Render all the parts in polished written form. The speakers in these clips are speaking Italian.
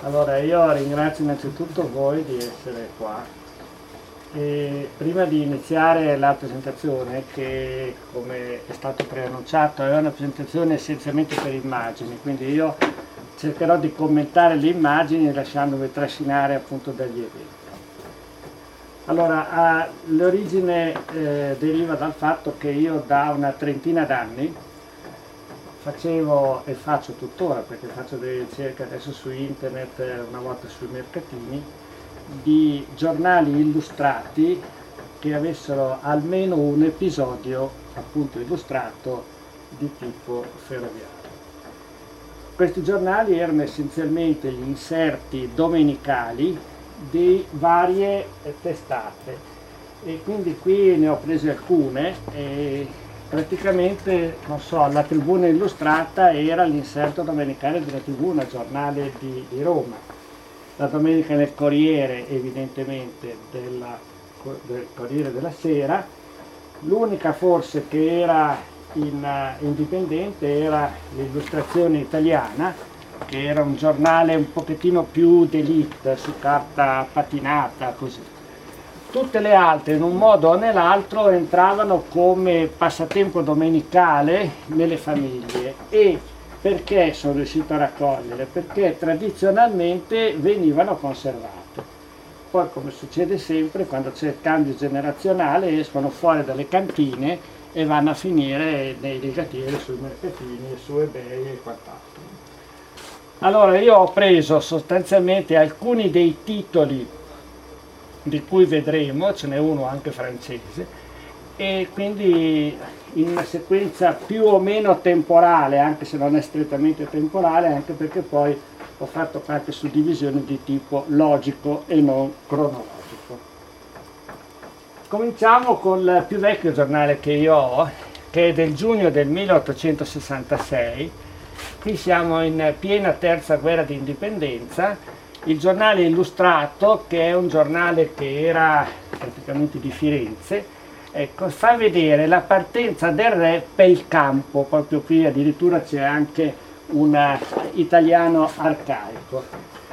Allora, io ringrazio innanzitutto voi di essere qua e prima di iniziare la presentazione, che come è stato preannunciato è una presentazione essenzialmente per immagini, quindi io cercherò di commentare le immagini lasciandomi trascinare appunto dagli eventi. Allora, l'origine deriva dal fatto che io da una trentina d'anni facevo e faccio tuttora, perché faccio delle ricerche adesso su internet, una volta sui mercatini, di giornali illustrati che avessero almeno un episodio appunto illustrato di tipo ferroviario. Questi giornali erano essenzialmente gli inserti domenicali di varie testate e quindi qui ne ho prese alcune e praticamente, non so, la Tribuna Illustrata era l'inserto domenicale della Tribuna, giornale di Roma. La domenica nel Corriere, evidentemente, del Corriere della Sera. L'unica forse che era indipendente era l'Illustrazione Italiana, che era un giornale un pochettino più d'élite, su carta patinata, così. Tutte le altre, in un modo o nell'altro, entravano come passatempo domenicale nelle famiglie. E perché sono riuscito a raccogliere? Perché tradizionalmente venivano conservate. Poi, come succede sempre, quando c'è il cambio generazionale, escono fuori dalle cantine e vanno a finire nei rigatieri, sui mercatini, su eBay e quant'altro. Allora, io ho preso sostanzialmente alcuni dei titoli di cui vedremo, ce n'è uno anche francese, e quindi in una sequenza più o meno temporale, anche se non è strettamente temporale, anche perché poi ho fatto qualche suddivisione di tipo logico e non cronologico. Cominciamo col più vecchio giornale che io ho, che è del giugno del 1866. Qui siamo in piena terza guerra di indipendenza. Il giornale Illustrato, che è un giornale che era praticamente di Firenze, ecco, fa vedere la partenza del re per il campo. Proprio qui addirittura c'è anche un italiano arcaico.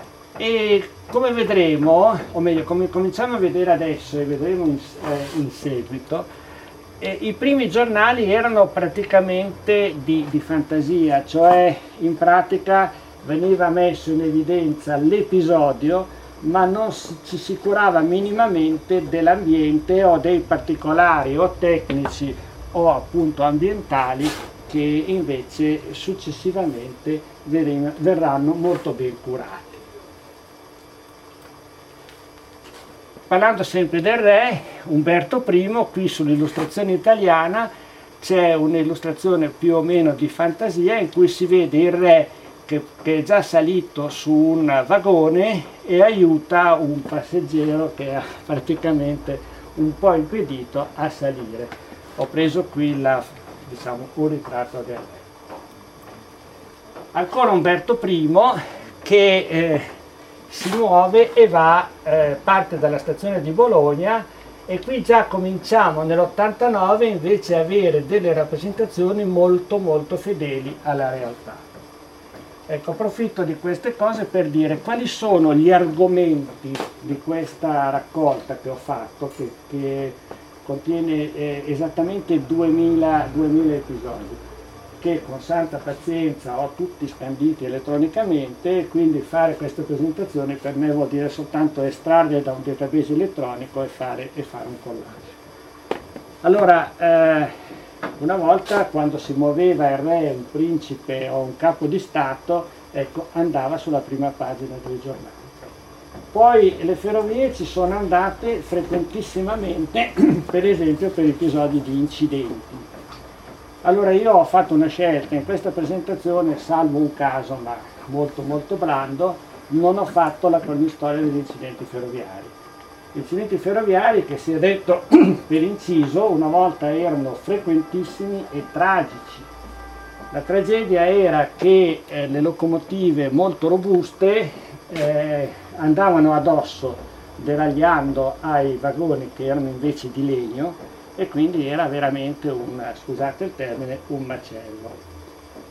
E come vedremo, o meglio, come cominciamo a vedere adesso e vedremo in seguito, i primi giornali erano praticamente di fantasia, cioè in pratica veniva messo in evidenza l'episodio, ma non ci si curava minimamente dell'ambiente o dei particolari o tecnici o appunto ambientali che invece successivamente verranno molto ben curati. Parlando sempre del re Umberto I, qui sull'illustrazione italiana c'è un'illustrazione più o meno di fantasia in cui si vede il re che è già salito su un vagone e aiuta un passeggero che è praticamente un po' impedito a salire. Ho preso qui un ritratto del re. Ancora Umberto I che si muove e parte dalla stazione di Bologna, e qui già cominciamo nell'89 invece a avere delle rappresentazioni molto molto fedeli alla realtà. Ecco, approfitto di queste cose per dire quali sono gli argomenti di questa raccolta che ho fatto, che contiene esattamente 2000 episodi, che con santa pazienza ho tutti scanditi elettronicamente, e quindi fare queste presentazioni per me vuol dire soltanto estrarle da un database elettronico e fare un collage. Allora, una volta, quando si muoveva il re, un principe o un capo di Stato, ecco, andava sulla prima pagina dei giornali. Poi le ferrovie ci sono andate frequentissimamente, per esempio per episodi di incidenti. Allora io ho fatto una scelta in questa presentazione, salvo un caso ma molto molto blando, non ho fatto la cronistoria degli incidenti ferroviari. Incidenti ferroviari che, sia detto per inciso, una volta erano frequentissimi e tragici. La tragedia era che le locomotive molto robuste andavano addosso deragliando ai vagoni che erano invece di legno, e quindi era veramente scusate il termine, un macello.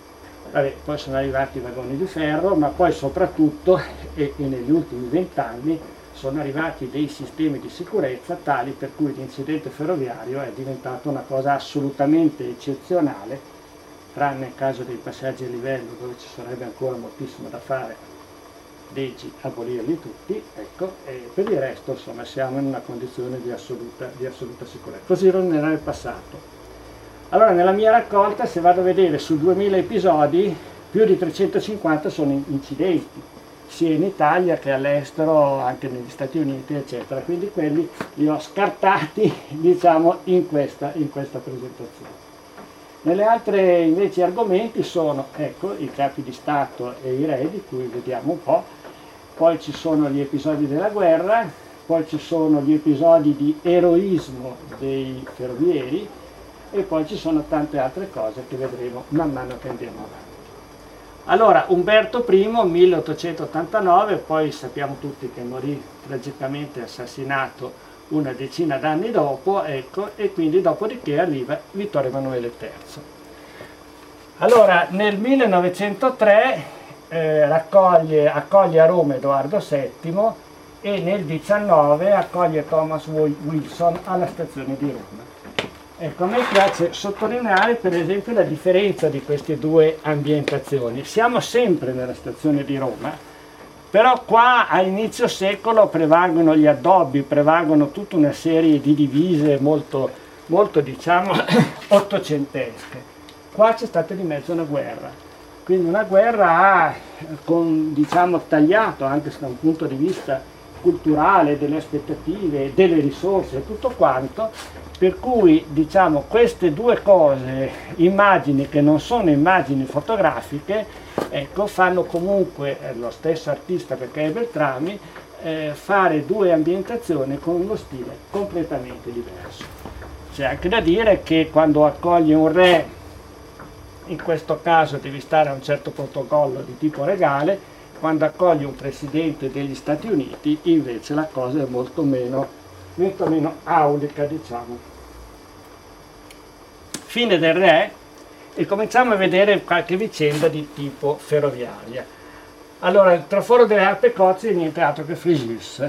Vabbè, poi sono arrivati i vagoni di ferro, ma poi soprattutto, e negli ultimi 20 anni, sono arrivati dei sistemi di sicurezza tali per cui l'incidente ferroviario è diventato una cosa assolutamente eccezionale, tranne nel caso dei passaggi a livello dove ci sarebbe ancora moltissimo da fare, leggi, abolirli tutti, ecco, e per il resto insomma siamo in una condizione di assoluta sicurezza. Così non era nel passato. Allora nella mia raccolta, se vado a vedere su 2000 episodi, più di 350 sono incidenti, sia in Italia che all'estero, anche negli Stati Uniti, eccetera. Quindi quelli li ho scartati, diciamo, in questa presentazione. Nelle altre invece argomenti sono, ecco, i capi di Stato e i re, di cui vediamo un po', poi ci sono gli episodi della guerra, poi ci sono gli episodi di eroismo dei ferrovieri, e poi ci sono tante altre cose che vedremo man mano che andiamo avanti. Allora, Umberto I, 1889, poi sappiamo tutti che morì tragicamente assassinato una decina d'anni dopo, ecco, e quindi dopodiché arriva Vittorio Emanuele III. Allora, nel 1903 accoglie a Roma Edoardo VII e nel 19 accoglie Thomas Wilson alla stazione di Roma. Ecco, a me piace sottolineare per esempio la differenza di queste due ambientazioni. Siamo sempre nella stazione di Roma, però qua a inizio secolo prevalgono gli addobbi, prevalgono tutta una serie di divise molto diciamo ottocentesche. Qua c'è stata di mezzo una guerra, quindi una guerra diciamo tagliato anche da un punto di vista culturale, delle aspettative, delle risorse, tutto quanto, per cui diciamo queste due cose, immagini che non sono immagini fotografiche, ecco, fanno comunque lo stesso artista, perché è Beltrami, fare due ambientazioni con uno stile completamente diverso. C'è anche da dire che quando accoglie un re, in questo caso devi stare a un certo protocollo di tipo regale, quando accoglie un presidente degli Stati Uniti invece la cosa è molto meno aulica, diciamo. Fine del re, e cominciamo a vedere qualche vicenda di tipo ferroviaria. Allora, il traforo delle Alpi Cozie è niente altro che Frejus,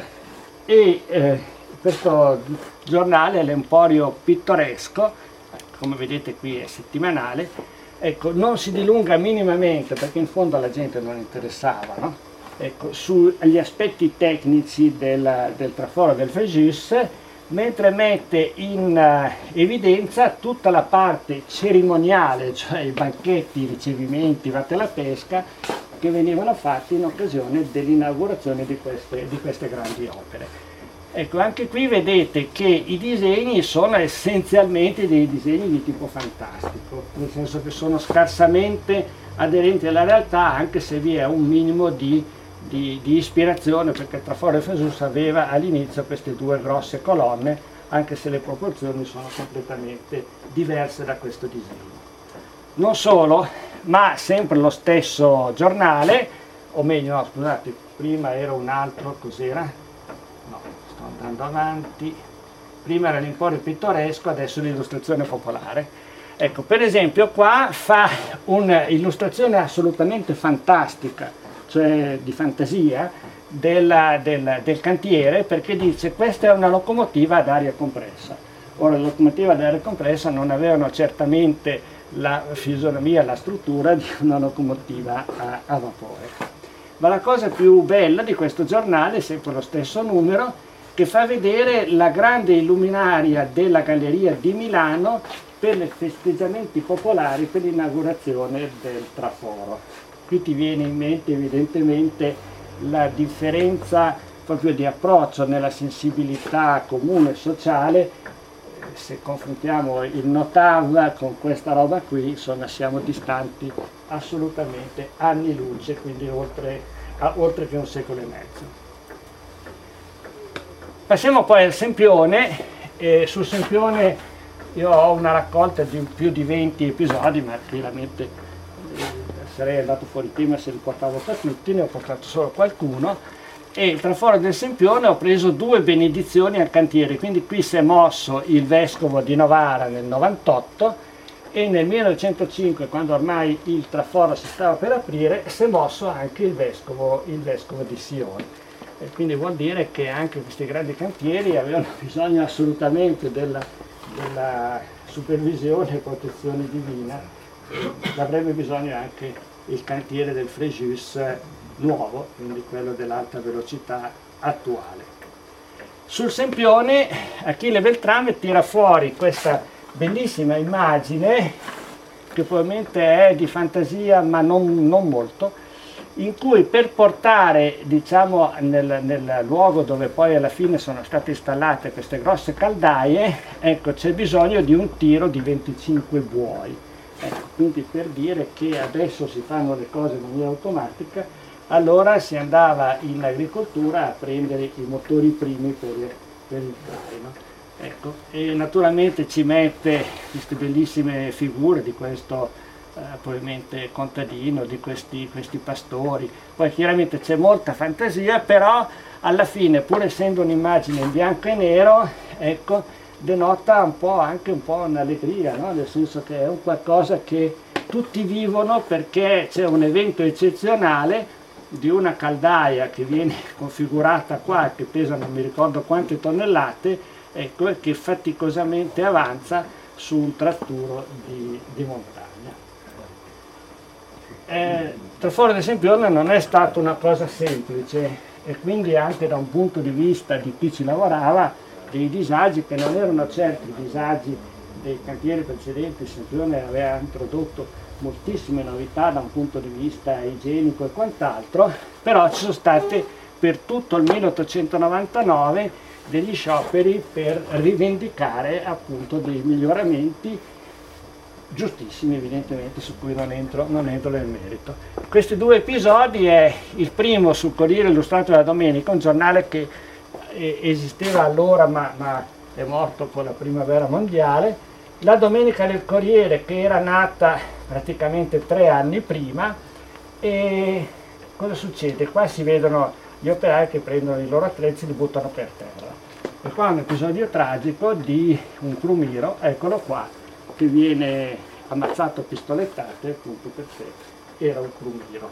e questo giornale è l'Emporio Pittoresco, come vedete qui è settimanale. Ecco, non si dilunga minimamente, perché in fondo alla gente non interessava, no? Ecco, sugli aspetti tecnici del traforo del Frejus, mentre mette in evidenza tutta la parte cerimoniale, cioè i banchetti, i ricevimenti, vatte la pesca, che venivano fatti in occasione dell'inaugurazione di queste grandi opere. Ecco, anche qui vedete che i disegni sono essenzialmente dei disegni di tipo fantastico, nel senso che sono scarsamente aderenti alla realtà, anche se vi è un minimo di ispirazione, perché il traforo del Frejus aveva all'inizio queste due grosse colonne, anche se le proporzioni sono completamente diverse da questo disegno. Non solo, ma sempre lo stesso giornale, o meglio, no, scusate, prima era un altro, cos'era? No, sto andando avanti. Prima era l'Emporio Pittoresco, adesso l'Illustrazione Popolare. Ecco, per esempio qua fa un'illustrazione assolutamente fantastica, cioè di fantasia, del cantiere, perché dice: questa è una locomotiva ad aria compressa. Ora, le locomotive ad aria compressa non avevano certamente la fisionomia, la struttura di una locomotiva a vapore. Ma la cosa più bella di questo giornale è sempre lo stesso numero, che fa vedere la grande illuminaria della Galleria di Milano per i festeggiamenti popolari per l'inaugurazione del traforo. Qui ti viene in mente evidentemente la differenza proprio di approccio nella sensibilità comune sociale. Se confrontiamo il Notav con questa roba qui, insomma, siamo distanti assolutamente anni luce, quindi oltre che un secolo e mezzo. Passiamo poi al Sempione. Sul Sempione io ho una raccolta di più di 20 episodi, ma chiaramente sarei andato fuori tema se li portavo per tutti, ne ho portato solo qualcuno. E il traforo del Sempione ho preso 2 benedizioni al cantiere, quindi qui si è mosso il vescovo di Novara nel 98, e nel 1905, quando ormai il traforo si stava per aprire, si è mosso anche il vescovo di Sione. E quindi vuol dire che anche questi grandi cantieri avevano bisogno assolutamente della supervisione e protezione divina. Avrebbe bisogno anche il cantiere del Frejus nuovo, quindi quello dell'alta velocità attuale. Sul Sempione Achille Beltrame tira fuori questa bellissima immagine, che probabilmente è di fantasia ma non molto, in cui per portare, diciamo, nel luogo dove poi alla fine sono state installate queste grosse caldaie, ecco, c'è bisogno di un tiro di 25 buoi. Ecco, quindi per dire che adesso si fanno le cose in maniera automatica, allora si andava in agricoltura a prendere i motori primi per il traino. Ecco, e naturalmente ci mette queste bellissime figure di questo probabilmente contadino, di questi pastori. Poi chiaramente c'è molta fantasia, però alla fine, pur essendo un'immagine in bianco e nero, ecco, denota anche un po' un'allegria, no? Nel senso che è un qualcosa che tutti vivono perché c'è un evento eccezionale di una caldaia che viene configurata qua, che pesa non mi ricordo quante tonnellate, ecco, e che faticosamente avanza su un tratturo di montagna. Traforo del Sempione non è stata una cosa semplice, e quindi anche da un punto di vista di chi ci lavorava, dei disagi che non erano certi i disagi dei cantieri precedenti. Il Sempione aveva introdotto moltissime novità da un punto di vista igienico e quant'altro, però ci sono state per tutto il 1899 degli scioperi per rivendicare appunto dei miglioramenti giustissimi, evidentemente, su cui non entro nel merito. Questi due episodi è il primo sul Corriere Illustrato della Domenica, un giornale che esisteva allora ma è morto con la primavera mondiale. La Domenica del Corriere, che era nata praticamente 3 anni prima. E cosa succede? Qua si vedono gli operai che prendono i loro attrezzi e li buttano per terra. E qua un episodio tragico di un crumiro, eccolo qua, che viene ammazzato a pistolettate appunto perché era un crumiro.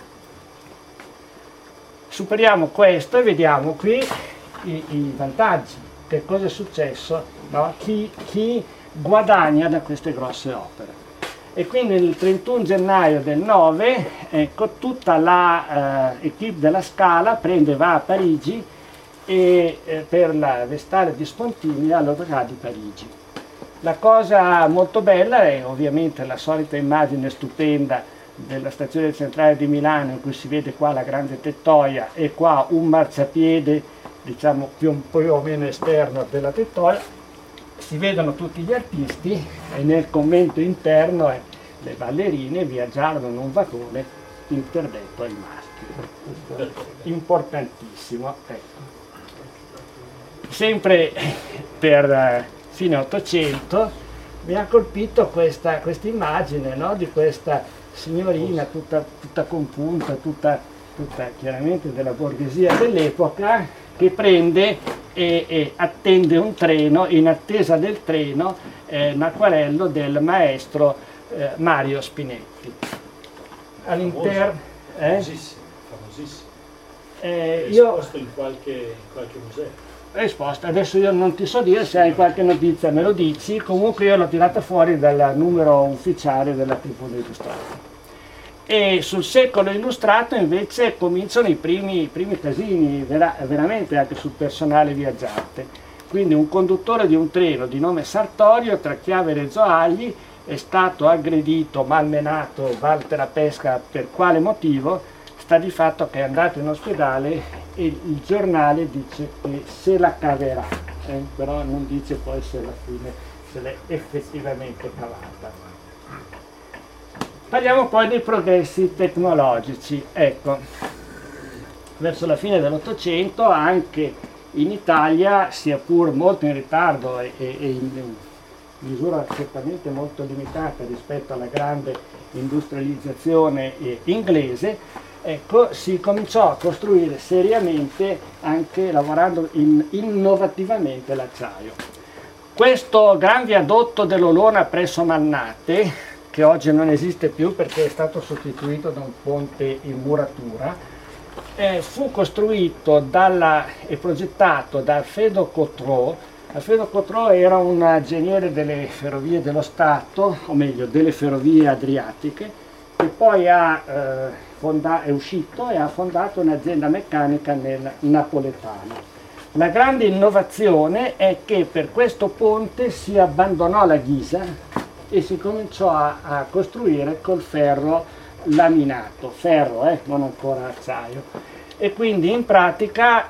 Superiamo questo e vediamo qui i vantaggi. Che cosa è successo? No? Chi guadagna da queste grosse opere. E quindi il 31 gennaio del 9, ecco, tutta la equipe della Scala va a Parigi per la Vestale di Spontini all'Opera di Parigi. La cosa molto bella è ovviamente la solita immagine stupenda della stazione centrale di Milano, in cui si vede qua la grande tettoia e qua un marciapiede, diciamo più o meno esterno della tettoia. Si vedono tutti gli artisti e nel commento interno le ballerine viaggiarono in un vagone interdetto ai maschi. Importantissimo. Ecco. Sempre per fine 800 mi ha colpito questa immagine, no? Di questa signorina tutta compunta, tutta chiaramente della borghesia dell'epoca, che prende e attende un treno, in attesa del treno, un acquarello del maestro Mario Spinetti. All'interno famosissimo. Esposto in qualche museo. È esposto, adesso io non ti so dire se hai qualche notizia, me lo dici. Comunque io l'ho tirata fuori dal numero ufficiale della Tribuna Illustrata. E sul Secolo Illustrato invece cominciano i primi casini, veramente anche sul personale viaggiante. Quindi un conduttore di un treno di nome Sartorio, tra Chiavari e Zoagli, è stato aggredito, malmenato, valte la pesca per quale motivo. Sta di fatto che è andato in ospedale e il giornale dice che se la caverà, però non dice poi se alla fine se l'è effettivamente cavata. Parliamo poi dei progressi tecnologici. Ecco, verso la fine dell'Ottocento anche in Italia, sia pur molto in ritardo e in misura certamente molto limitata rispetto alla grande industrializzazione inglese, ecco, si cominciò a costruire seriamente, anche lavorando innovativamente, l'acciaio. Questo gran viadotto dell'Olona presso Mannate, che oggi non esiste più perché è stato sostituito da un ponte in muratura, fu costruito e progettato da Alfredo Cottrau. Alfredo Cottrau era un ingegnere delle ferrovie dello Stato, o meglio delle ferrovie adriatiche, che poi è uscito e ha fondato un'azienda meccanica nel napoletano. La grande innovazione è che per questo ponte si abbandonò la ghisa e si cominciò a costruire col ferro laminato, non ancora acciaio, e quindi in pratica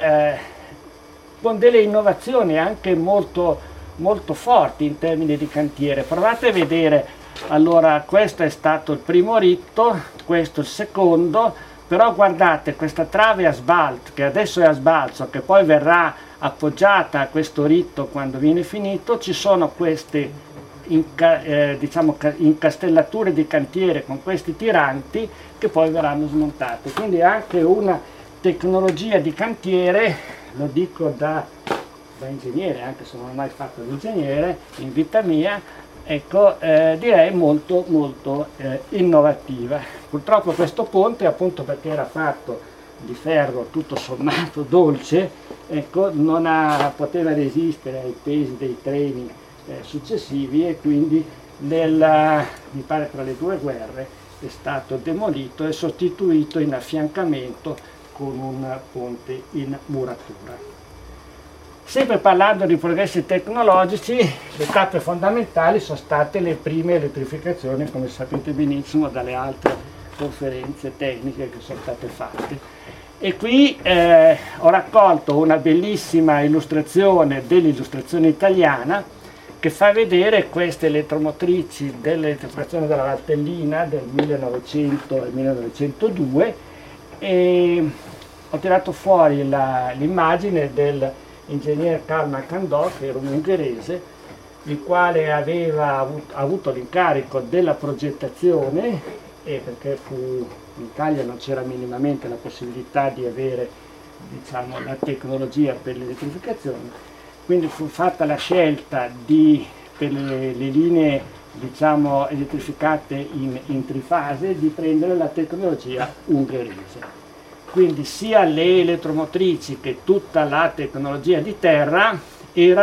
con delle innovazioni anche molto, molto forti in termini di cantiere. Provate a vedere, allora questo è stato il primo ritto, questo il secondo, però guardate questa trave a sbalzo, che adesso è a sbalzo, che poi verrà appoggiata a questo ritto quando viene finito. Ci sono queste diciamo incastellature di cantiere con questi tiranti che poi verranno smontate, quindi anche una tecnologia di cantiere, lo dico da ingegnere, anche se non ho mai fatto l'ingegnere in vita mia, ecco, direi molto molto innovativa. Purtroppo questo ponte, appunto perché era fatto di ferro tutto sommato dolce, ecco, non poteva resistere ai pesi dei treni successivi, e quindi mi pare tra le due guerre è stato demolito e sostituito in affiancamento con un ponte in muratura. Sempre parlando di progressi tecnologici, le tappe fondamentali sono state le prime elettrificazioni, come sapete benissimo dalle altre conferenze tecniche che sono state fatte. E qui ho raccolto una bellissima illustrazione dell'illustrazione italiana che fa vedere queste elettromotrici dell'elettrificazione della Valtellina del 1900 e 1902, e ho tirato fuori l'immagine dell'ingegner Carl Macandò, che era un ungherese, il quale aveva avuto l'incarico della progettazione, perché in Italia non c'era minimamente la possibilità di avere, diciamo, la tecnologia per l'elettrificazione, quindi fu fatta la scelta per le linee, diciamo, elettrificate in trifase, di prendere la tecnologia ungherese. Quindi sia le elettromotrici che tutta la tecnologia di terra era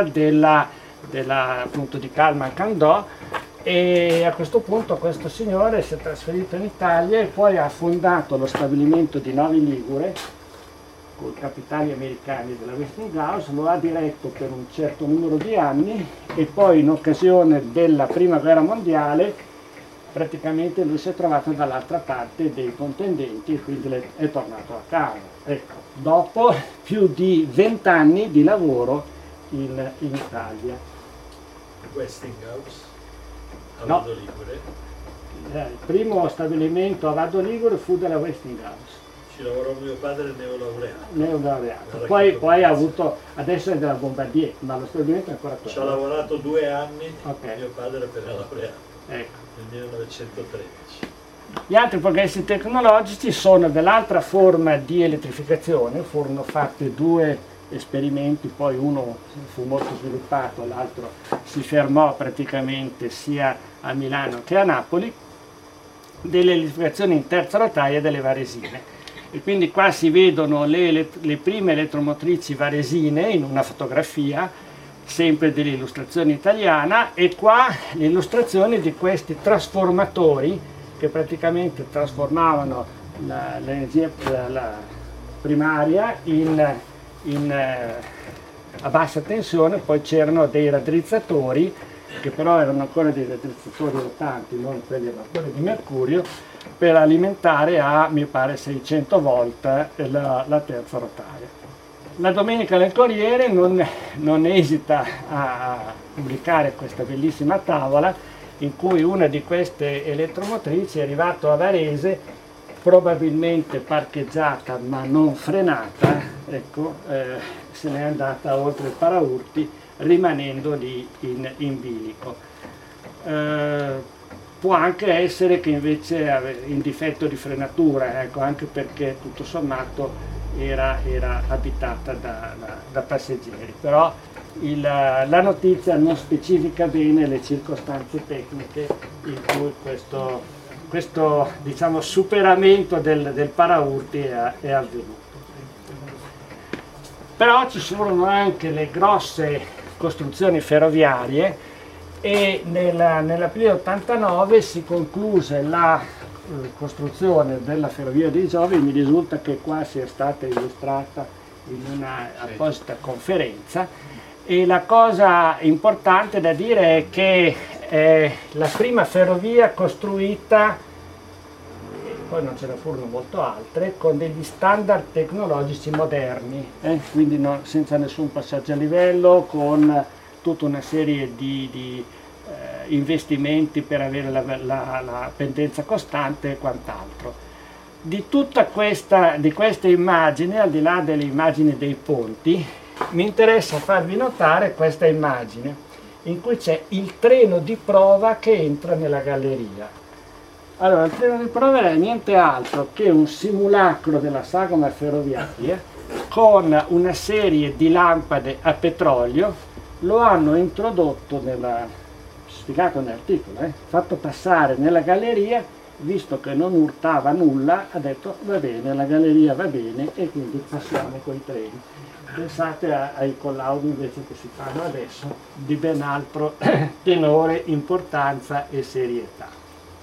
appunto di Carl Macandò, e a questo punto questo signore si è trasferito in Italia e poi ha fondato lo stabilimento di Novi Ligure con capitali americani della Westinghouse, lo ha diretto per un certo numero di anni, e poi in occasione della prima guerra mondiale praticamente lui si è trovato dall'altra parte dei contendenti e quindi è tornato a casa. Ecco, dopo più di 20 anni di lavoro in Italia. Westinghouse a No. Vado Ligure. Il primo stabilimento a Vado Ligure fu della Westinghouse, Ci lavorò mio padre neolaureato. neolaureato. Poi ha avuto, adesso è della Bombardier, ma lo stabilimento è ancora Ci ha quello. lavorato 2 anni Ok. mio padre per laureato Ecco. nel 1913. Gli altri progressi tecnologici sono dell'altra forma di elettrificazione. Furono fatti 2 esperimenti, poi uno fu molto sviluppato, l'altro si fermò praticamente sia a Milano che a Napoli, delle elettrificazioni in terza rotaia delle varesine. E quindi qua si vedono le prime elettromotrici varesine in una fotografia, sempre dell'illustrazione italiana, e qua l'illustrazione di questi trasformatori che praticamente trasformavano l'energia primaria a bassa tensione. Poi c'erano dei raddrizzatori, che però erano ancora dei raddrizzatori rotanti, non quelli a vapore di mercurio, per alimentare a, mi pare, 600 volt la terza rotaia. La Domenica del Corriere non esita a pubblicare questa bellissima tavola in cui una di queste elettromotrici è arrivata a Varese, probabilmente parcheggiata ma non frenata, ecco, se n'è andata oltre il paraurti, rimanendo lì in bilico. Può anche essere che invece in difetto di frenatura, ecco, anche perché tutto sommato era abitata da passeggeri, però la notizia non specifica bene le circostanze tecniche in cui questo diciamo, superamento del paraurti è avvenuto. Però ci furono anche le grosse costruzioni ferroviarie e nell'aprile 89 si concluse la costruzione della ferrovia di Giovi. Mi risulta che qua sia stata illustrata in una apposita conferenza, e la cosa importante da dire è che la prima ferrovia costruita, poi non ce ne furono molto altre, con degli standard tecnologici moderni, quindi senza nessun passaggio a livello, con tutta una serie di investimenti per avere la pendenza costante e quant'altro. Di queste immagini, al di là delle immagini dei ponti, mi interessa farvi notare questa immagine in cui c'è il treno di prova che entra nella galleria. Allora, il treno di prova era niente altro che un simulacro della sagoma ferroviaria con una serie di lampade a petrolio. Lo hanno introdotto, spiegato nell'articolo, fatto passare nella galleria, visto che non urtava nulla, ha detto va bene, la galleria va bene e quindi passiamo coi treni. Pensate ai collaudi invece che si fanno adesso di ben altro tenore, importanza e serietà.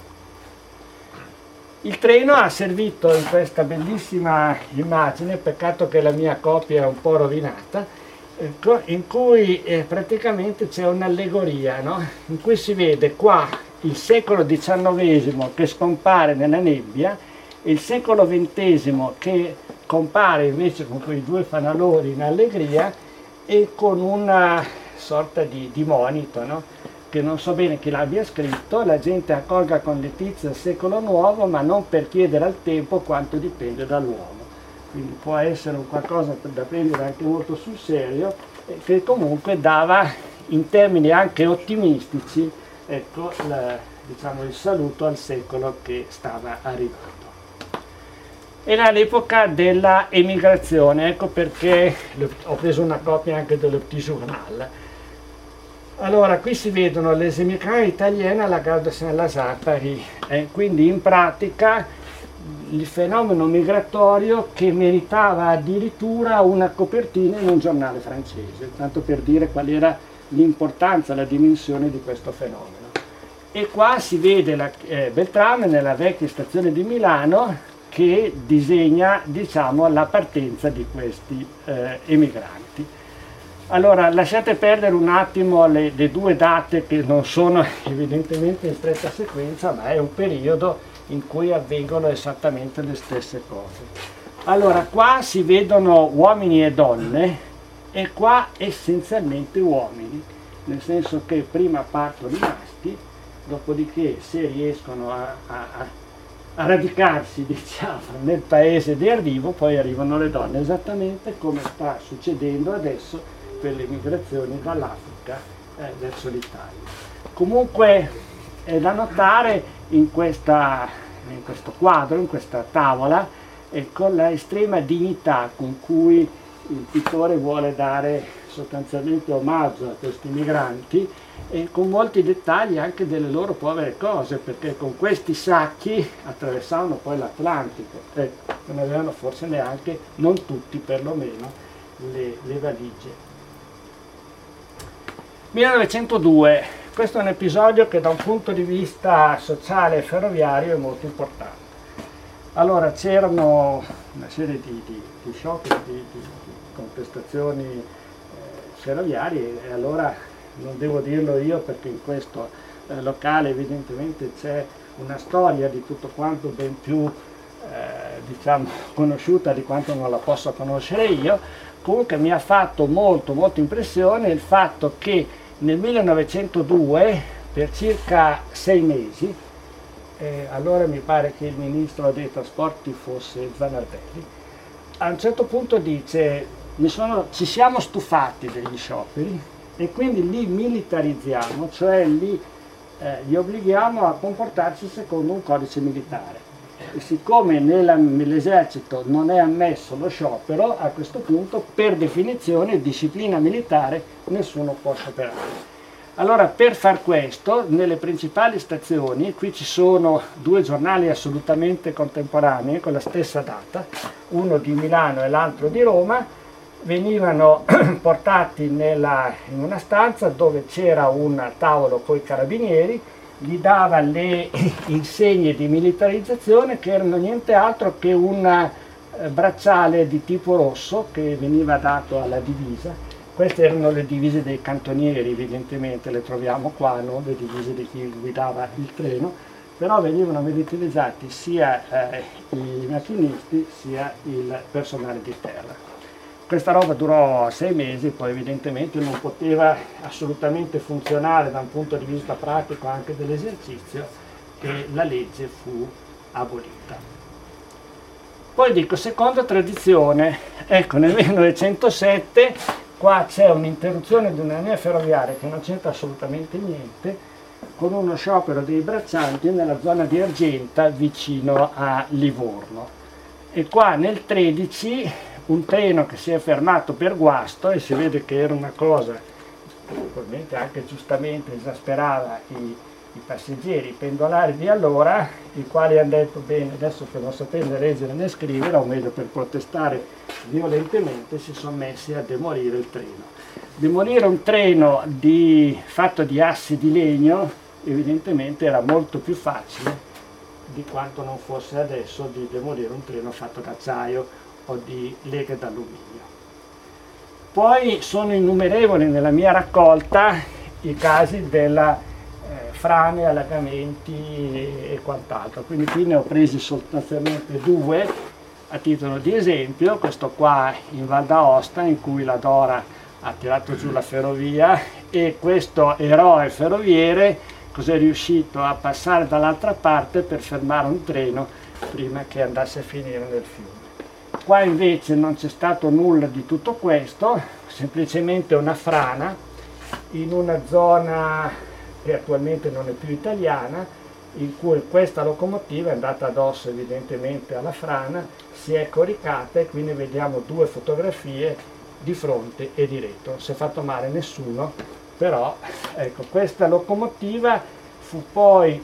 Il treno ha servito in questa bellissima immagine, peccato che la mia copia è un po' rovinata, in cui praticamente c'è un'allegoria, no? In cui si vede qua il secolo XIX che scompare nella nebbia e il secolo XX che compare invece con quei due fanalori in allegria e con una sorta di monito, no? Che non so bene chi l'abbia scritto. La gente accolga con letizia il secolo nuovo, ma non per chiedere al tempo quanto dipende dall'uomo. Quindi può essere un qualcosa da prendere anche molto sul serio, che comunque dava in termini anche ottimistici, ecco, diciamo, il saluto al secolo che stava arrivando. Era l'epoca della emigrazione, ecco perché ho preso una copia anche dello Petit Journal. Allora, qui si vedono les émigrants italiens alla gare de Saint-Lazare, quindi in pratica il fenomeno migratorio che meritava addirittura una copertina in un giornale francese, tanto per dire qual era l'importanza, la dimensione di questo fenomeno. E qua si vede Beltrame nella vecchia stazione di Milano che disegna, diciamo, la partenza di questi emigranti. Allora, lasciate perdere un attimo le due date che non sono evidentemente in stretta sequenza, ma è un periodo in cui avvengono esattamente le stesse cose. Allora, qua si vedono uomini e donne e qua essenzialmente uomini, nel senso che prima partono i maschi, dopodiché se riescono a radicarsi, diciamo, nel paese di arrivo, poi arrivano le donne, esattamente come sta succedendo adesso per le migrazioni dall'Africa verso l'Italia. Comunque è da notare in questo quadro, in questa tavola, con la estrema dignità con cui il pittore vuole dare sostanzialmente omaggio a questi migranti e con molti dettagli anche delle loro povere cose, perché con questi sacchi attraversavano poi l'Atlantico, non avevano forse neanche, non tutti perlomeno, le valigie. 1902, questo è un episodio che da un punto di vista sociale e ferroviario è molto importante. Allora c'erano una serie di shock, di contestazioni ferroviarie e allora non devo dirlo io perché in questo locale evidentemente c'è una storia di tutto quanto ben più diciamo conosciuta di quanto non la possa conoscere io. Comunque mi ha fatto molto impressione il fatto che nel 1902 per circa 6 mesi, allora mi pare che il ministro dei trasporti fosse Zanardelli, a un certo punto dice ci siamo stufati degli scioperi e quindi li militarizziamo, cioè li obblighiamo a comportarsi secondo un codice militare. siccome nell'esercito non è ammesso lo sciopero, a questo punto per definizione disciplina militare nessuno può scioperare. Allora, per far questo, nelle principali stazioni, qui ci sono due giornali assolutamente contemporanei con la stessa data, uno di Milano e l'altro di Roma, venivano portati in una stanza dove c'era un tavolo con i carabinieri, gli dava le insegne di militarizzazione che erano niente altro che un bracciale di tipo rosso che veniva dato alla divisa. Queste erano le divise dei cantonieri, evidentemente le troviamo qua, non le divise di chi guidava il treno, però venivano militarizzati sia i macchinisti sia il personale di terra. Questa roba durò 6 mesi, poi evidentemente non poteva assolutamente funzionare da un punto di vista pratico anche dell'esercizio e la legge fu abolita. Poi dico, seconda tradizione, ecco nel 1907 qua c'è un'interruzione di una linea ferroviaria che non c'entra assolutamente niente, con uno sciopero dei braccianti nella zona di Argenta vicino a Livorno. E qua nel 13 un treno che si è fermato per guasto, e si vede che era una cosa che probabilmente anche giustamente esasperava i passeggeri, i pendolari di allora, i quali hanno detto bene, adesso che non sapete leggere né scrivere, o meglio per protestare violentemente, si sono messi a demolire il treno. Demolire un treno fatto di assi di legno evidentemente era molto più facile di quanto non fosse adesso di demolire un treno fatto d'acciaio o di leghe d'alluminio. Poi sono innumerevoli nella mia raccolta i casi della frane, allagamenti e quant'altro, quindi qui ne ho presi sostanzialmente 2 a titolo di esempio. Questo qua in Val d'Aosta, in cui la Dora ha tirato giù la ferrovia, e questo eroe ferroviere cos'è riuscito a passare dall'altra parte per fermare un treno prima che andasse a finire nel fiume. Qua invece non c'è stato nulla di tutto questo, semplicemente una frana in una zona che attualmente non è più italiana, in cui questa locomotiva è andata addosso evidentemente alla frana, si è coricata, e quindi vediamo 2 fotografie di fronte e di retro. Non si è fatto male nessuno, però ecco, questa locomotiva fu poi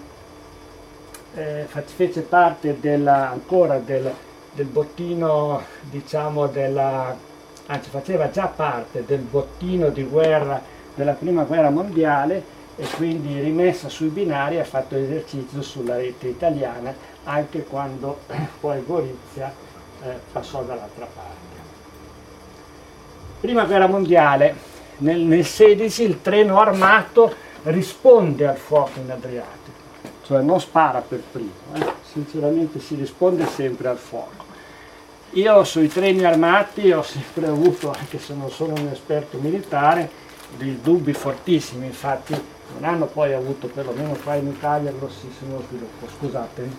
fece parte ancora del bottino, diciamo, anzi faceva già parte del bottino di guerra della prima guerra mondiale, e quindi rimessa sui binari ha fatto esercizio sulla rete italiana anche quando poi Gorizia passò dall'altra parte. Prima guerra mondiale, nel 16 il treno armato risponde al fuoco in Adriatico, cioè non spara per primo, sinceramente si risponde sempre al fuoco. Io sui treni armati ho sempre avuto, anche se non sono un esperto militare, dei dubbi fortissimi, infatti non hanno poi avuto, perlomeno qua in Italia, grossissimo sviluppo, scusatemi.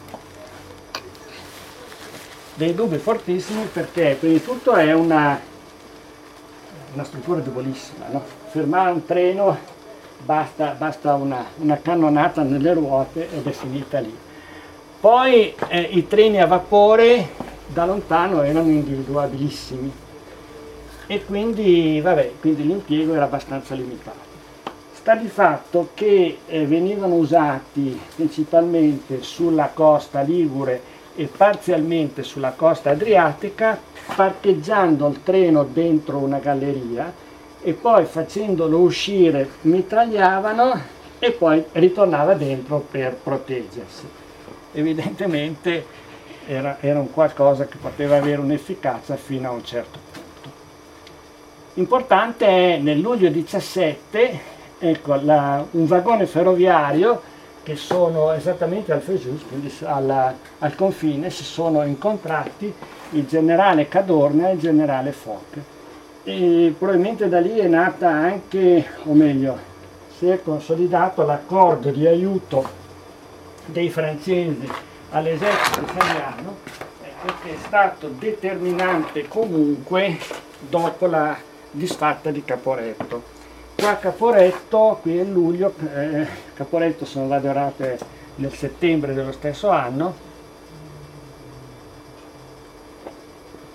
Dei dubbi fortissimi perché prima di tutto è una struttura debolissima, no? Fermare un treno basta una cannonata nelle ruote ed è finita lì. Poi i treni a vapore da lontano erano individuabilissimi e quindi, quindi l'impiego era abbastanza limitato. Sta di fatto che venivano usati principalmente sulla costa ligure e parzialmente sulla costa adriatica, parcheggiando il treno dentro una galleria e poi facendolo uscire mitragliavano e poi ritornava dentro per proteggersi. Evidentemente era un qualcosa che poteva avere un'efficacia fino a un certo punto. Importante è nel luglio 17, ecco, un vagone ferroviario che sono esattamente al Frejus, quindi al confine, si sono incontrati il generale Cadorna e il generale Foch. E probabilmente da lì è nata anche, o meglio, si è consolidato l'accordo di aiuto dei francesi all'esercito italiano, che è stato determinante comunque dopo la disfatta di Caporetto. Qua Caporetto, qui è luglio, Caporetto sono lavorate nel settembre dello stesso anno,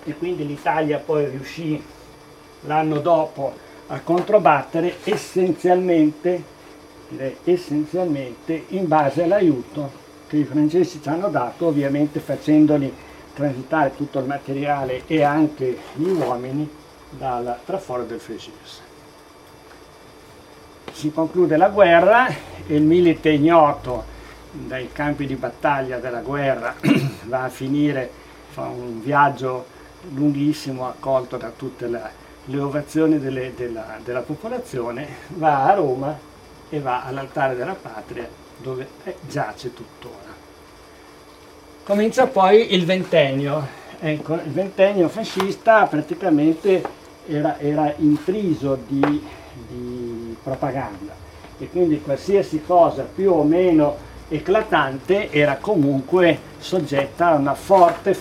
e quindi l'Italia poi riuscì l'anno dopo a controbattere essenzialmente, direi essenzialmente, in base all'aiuto che i francesi ci hanno dato, ovviamente facendoli transitare tutto il materiale e anche gli uomini dal traforo del Fréjus. Si conclude la guerra e il milite ignoto dai campi di battaglia della guerra va a finire, fa un viaggio lunghissimo accolto da tutte le ovazioni della popolazione, va a Roma e va all'altare della patria dove giace tuttora. Comincia poi il ventennio. Ecco, il ventennio fascista praticamente era intriso di propaganda e quindi qualsiasi cosa più o meno eclatante era comunque soggetta a una forte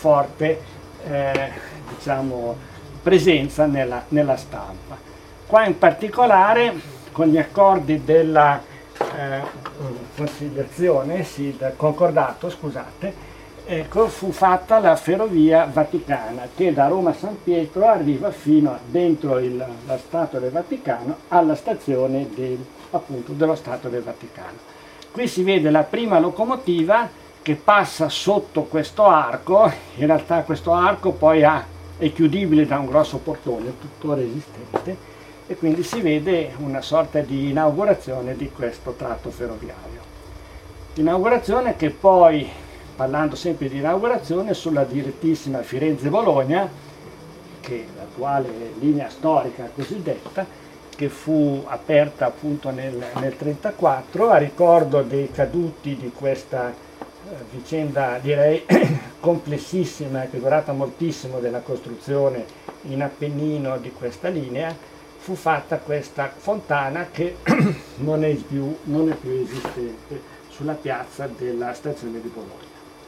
diciamo, presenza nella stampa. Qua in particolare con gli accordi della conciliazione, sì, del concordato, scusate, ecco, fu fatta la ferrovia vaticana che da Roma a San Pietro arriva fino dentro la Statua del Vaticano alla stazione appunto dello Stato del Vaticano. Qui si vede la prima locomotiva che passa sotto questo arco. In realtà questo arco poi è chiudibile da un grosso portone tuttora esistente e quindi si vede una sorta di inaugurazione di questo tratto ferroviario. Inaugurazione che poi, parlando sempre di inaugurazione, sulla direttissima Firenze-Bologna, che è l'attuale linea storica cosiddetta, che fu aperta appunto nel 1934 a ricordo dei caduti di questa vicenda, direi, complessissima, che è durata moltissimo, della costruzione in Appennino di questa linea. Fu fatta questa fontana che non è più esistente sulla piazza della stazione di Bologna.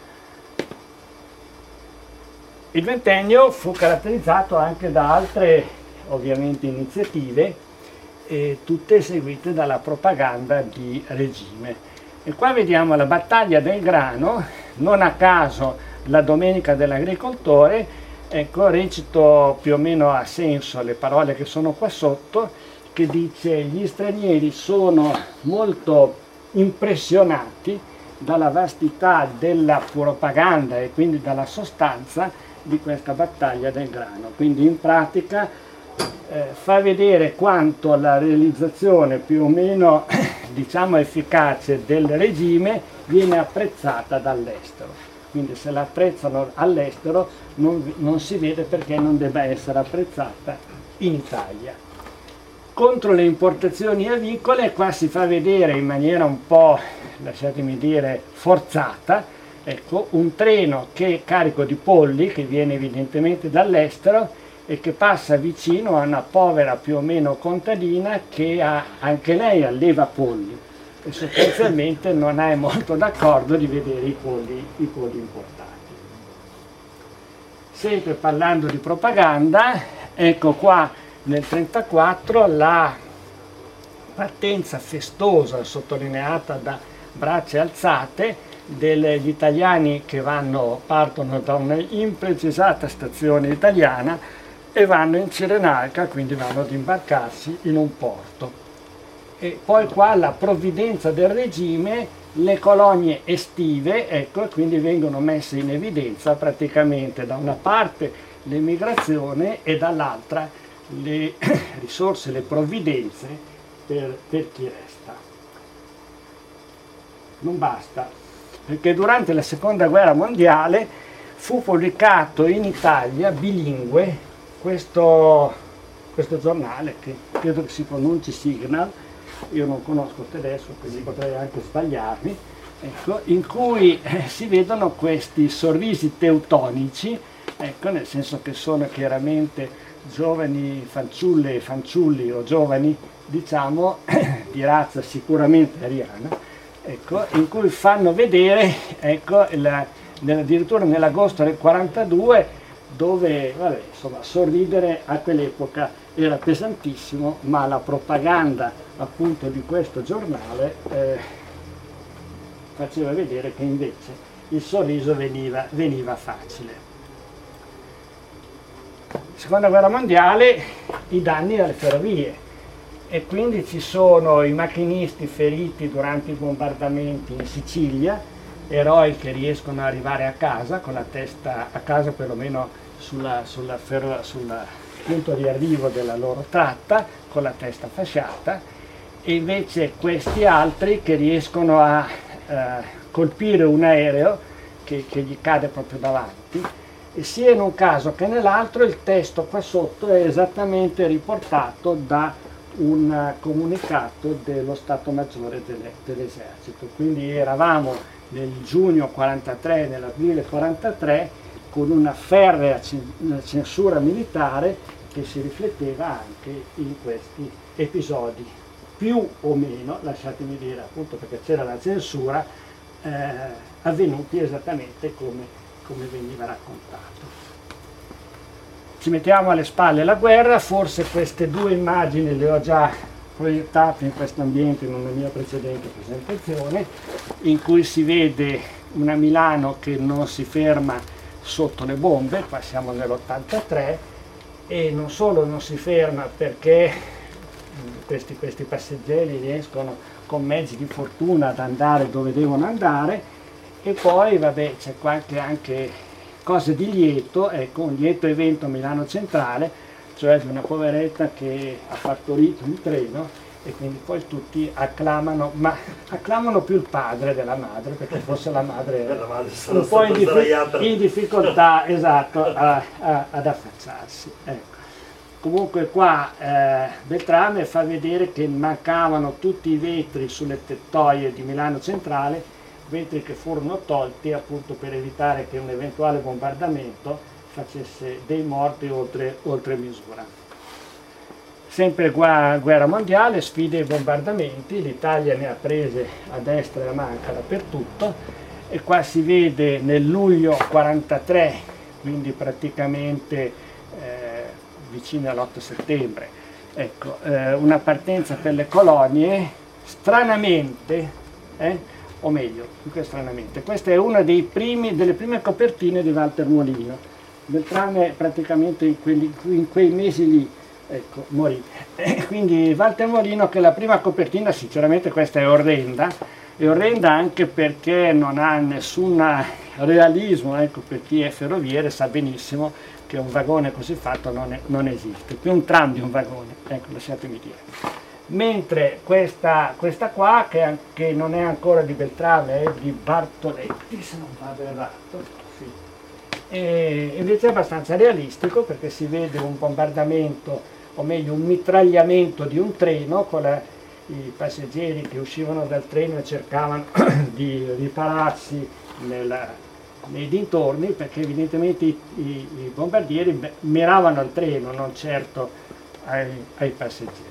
Il ventennio fu caratterizzato anche da altre, ovviamente, iniziative, tutte seguite dalla propaganda di regime. E qua vediamo la battaglia del grano, non a caso la Domenica dell'Agricoltore, ecco, recito più o meno a senso le parole che sono qua sotto, che dice: gli stranieri sono molto impressionati dalla vastità della propaganda e quindi dalla sostanza di questa battaglia del grano. Quindi in pratica fa vedere quanto la realizzazione più o meno diciamo efficace del regime viene apprezzata dall'estero. Quindi se la apprezzano all'estero non si vede perché non debba essere apprezzata in Italia. Contro le importazioni avicole qua si fa vedere in maniera un po', lasciatemi dire, forzata, ecco, un treno che è carico di polli, che viene evidentemente dall'estero e che passa vicino a una povera più o meno contadina che anche lei alleva polli e sostanzialmente non è molto d'accordo di vedere i polli importati. Sempre parlando di propaganda, ecco qua nel 1934 la partenza festosa, sottolineata da braccia alzate, degli italiani che partono da un'imprecisata stazione italiana e vanno in Cirenaica, quindi vanno ad imbarcarsi in un porto. E poi qua la provvidenza del regime, le colonie estive, ecco, e quindi vengono messe in evidenza praticamente da una parte l'emigrazione e dall'altra le risorse, le provvidenze per chi resta. Non basta, perché durante la seconda guerra mondiale fu pubblicato in Italia bilingue questo giornale, che credo che si pronunci Signal, io non conosco tedesco quindi potrei anche sbagliarmi, ecco, in cui si vedono questi sorrisi teutonici, ecco, nel senso che sono chiaramente giovani fanciulle e fanciulli o giovani, diciamo, di razza sicuramente ariana, ecco, in cui fanno vedere, ecco, addirittura nell'agosto del 1942, dove, vabbè, insomma, sorridere a quell'epoca era pesantissimo, ma la propaganda appunto di questo giornale faceva vedere che invece il sorriso veniva facile. Seconda guerra mondiale, i danni alle ferrovie, e quindi ci sono i macchinisti feriti durante i bombardamenti in Sicilia, eroi che riescono ad arrivare a casa con la testa, a casa perlomeno sul punto di arrivo della loro tratta, con la testa fasciata, e invece questi altri che riescono a colpire un aereo che gli cade proprio davanti. E sia in un caso che nell'altro il testo qua sotto è esattamente riportato da un comunicato dello Stato Maggiore dell'Esercito. Quindi eravamo nel giugno 43, nell'aprile 43, con una ferrea censura militare che si rifletteva anche in questi episodi, più o meno, lasciatemi dire, appunto perché c'era la censura, avvenuti esattamente come veniva raccontato. Ci mettiamo alle spalle la guerra, forse queste due immagini le ho già proiettate in questo ambiente in una mia precedente presentazione, in cui si vede una Milano che non si ferma sotto le bombe, qua siamo nell'83, e non solo non si ferma perché questi passeggeri riescono con mezzi di fortuna ad andare dove devono andare, e poi vabbè c'è qualche anche cose di lieto, ecco, un lieto evento a Milano Centrale, cioè di una poveretta che ha partorito un treno, e quindi poi tutti acclamano, ma acclamano più il padre della madre, perché forse la madre era un po' in difficoltà, esatto, ad affacciarsi. Ecco. Comunque qua Beltrame fa vedere che mancavano tutti i vetri sulle tettoie di Milano Centrale, vetri che furono tolti appunto per evitare che un eventuale bombardamento facesse dei morti oltre misura. Sempre guerra mondiale, sfide e bombardamenti, l'Italia ne ha prese a destra e a manca dappertutto, e qua si vede nel luglio 43, quindi praticamente vicino all'8 settembre, ecco, una partenza per le colonie, stranamente, o meglio, più che stranamente, questa è una delle prime copertine di Walter Molino. Beltrame praticamente in quei mesi lì, ecco, morì. Quindi Walter Molino, che la prima copertina, sinceramente questa è orrenda anche perché non ha nessun realismo, ecco, per chi è ferroviere sa benissimo che un vagone così fatto non esiste, più un tram di un vagone, ecco, lasciatemi dire. Mentre questa qua, che non è ancora di Beltrame, è di Bartoletti, se non vado errato, sì. E invece è abbastanza realistico perché si vede un bombardamento, o meglio un mitragliamento di un treno con i passeggeri che uscivano dal treno e cercavano di ripararsi nei dintorni, perché evidentemente i bombardieri miravano al treno, non certo ai passeggeri.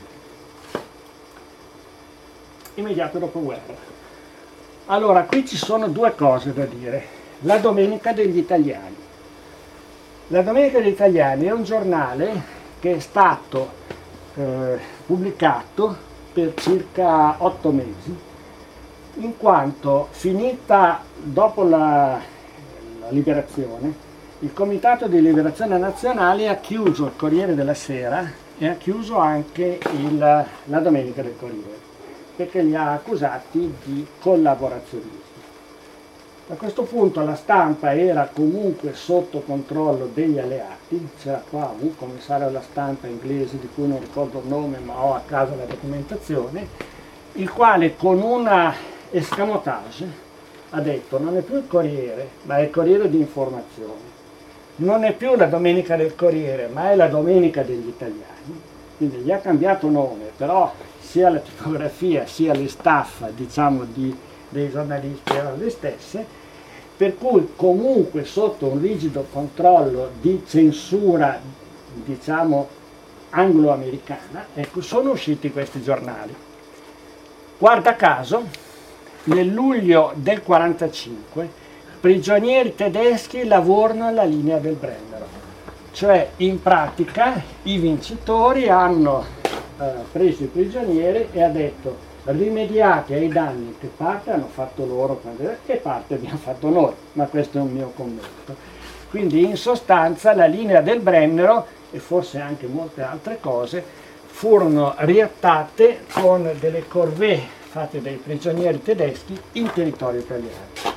Immediato dopoguerra. Allora, qui ci sono due cose da dire. La Domenica degli Italiani. La Domenica degli Italiani è un giornale che è stato pubblicato per circa 8 mesi, in quanto finita dopo la liberazione, il Comitato di Liberazione Nazionale ha chiuso il Corriere della Sera e ha chiuso anche la Domenica del Corriere, perché li ha accusati di collaborazionismo. A questo punto la stampa era comunque sotto controllo degli alleati, c'era qua un commissario alla stampa inglese di cui non ricordo il nome ma ho a casa la documentazione, il quale con una escamotage ha detto non è più il Corriere ma è il Corriere di Informazione, non è più la Domenica del Corriere ma è la Domenica degli Italiani, quindi gli ha cambiato nome, però sia la tipografia sia le staffa, diciamo, dei giornalisti erano le stesse, per cui comunque sotto un rigido controllo di censura, diciamo, anglo-americana, ecco, sono usciti questi giornali. Guarda caso, nel luglio del 45 prigionieri tedeschi lavorano alla linea del Brennero, cioè in pratica i vincitori hanno preso i prigionieri e ha detto rimediate ai danni che parte hanno fatto loro e parte abbiamo fatto noi, ma questo è un mio commento. Quindi in sostanza la linea del Brennero e forse anche molte altre cose, furono riattate con delle corvée fatte dai prigionieri tedeschi in territorio italiano.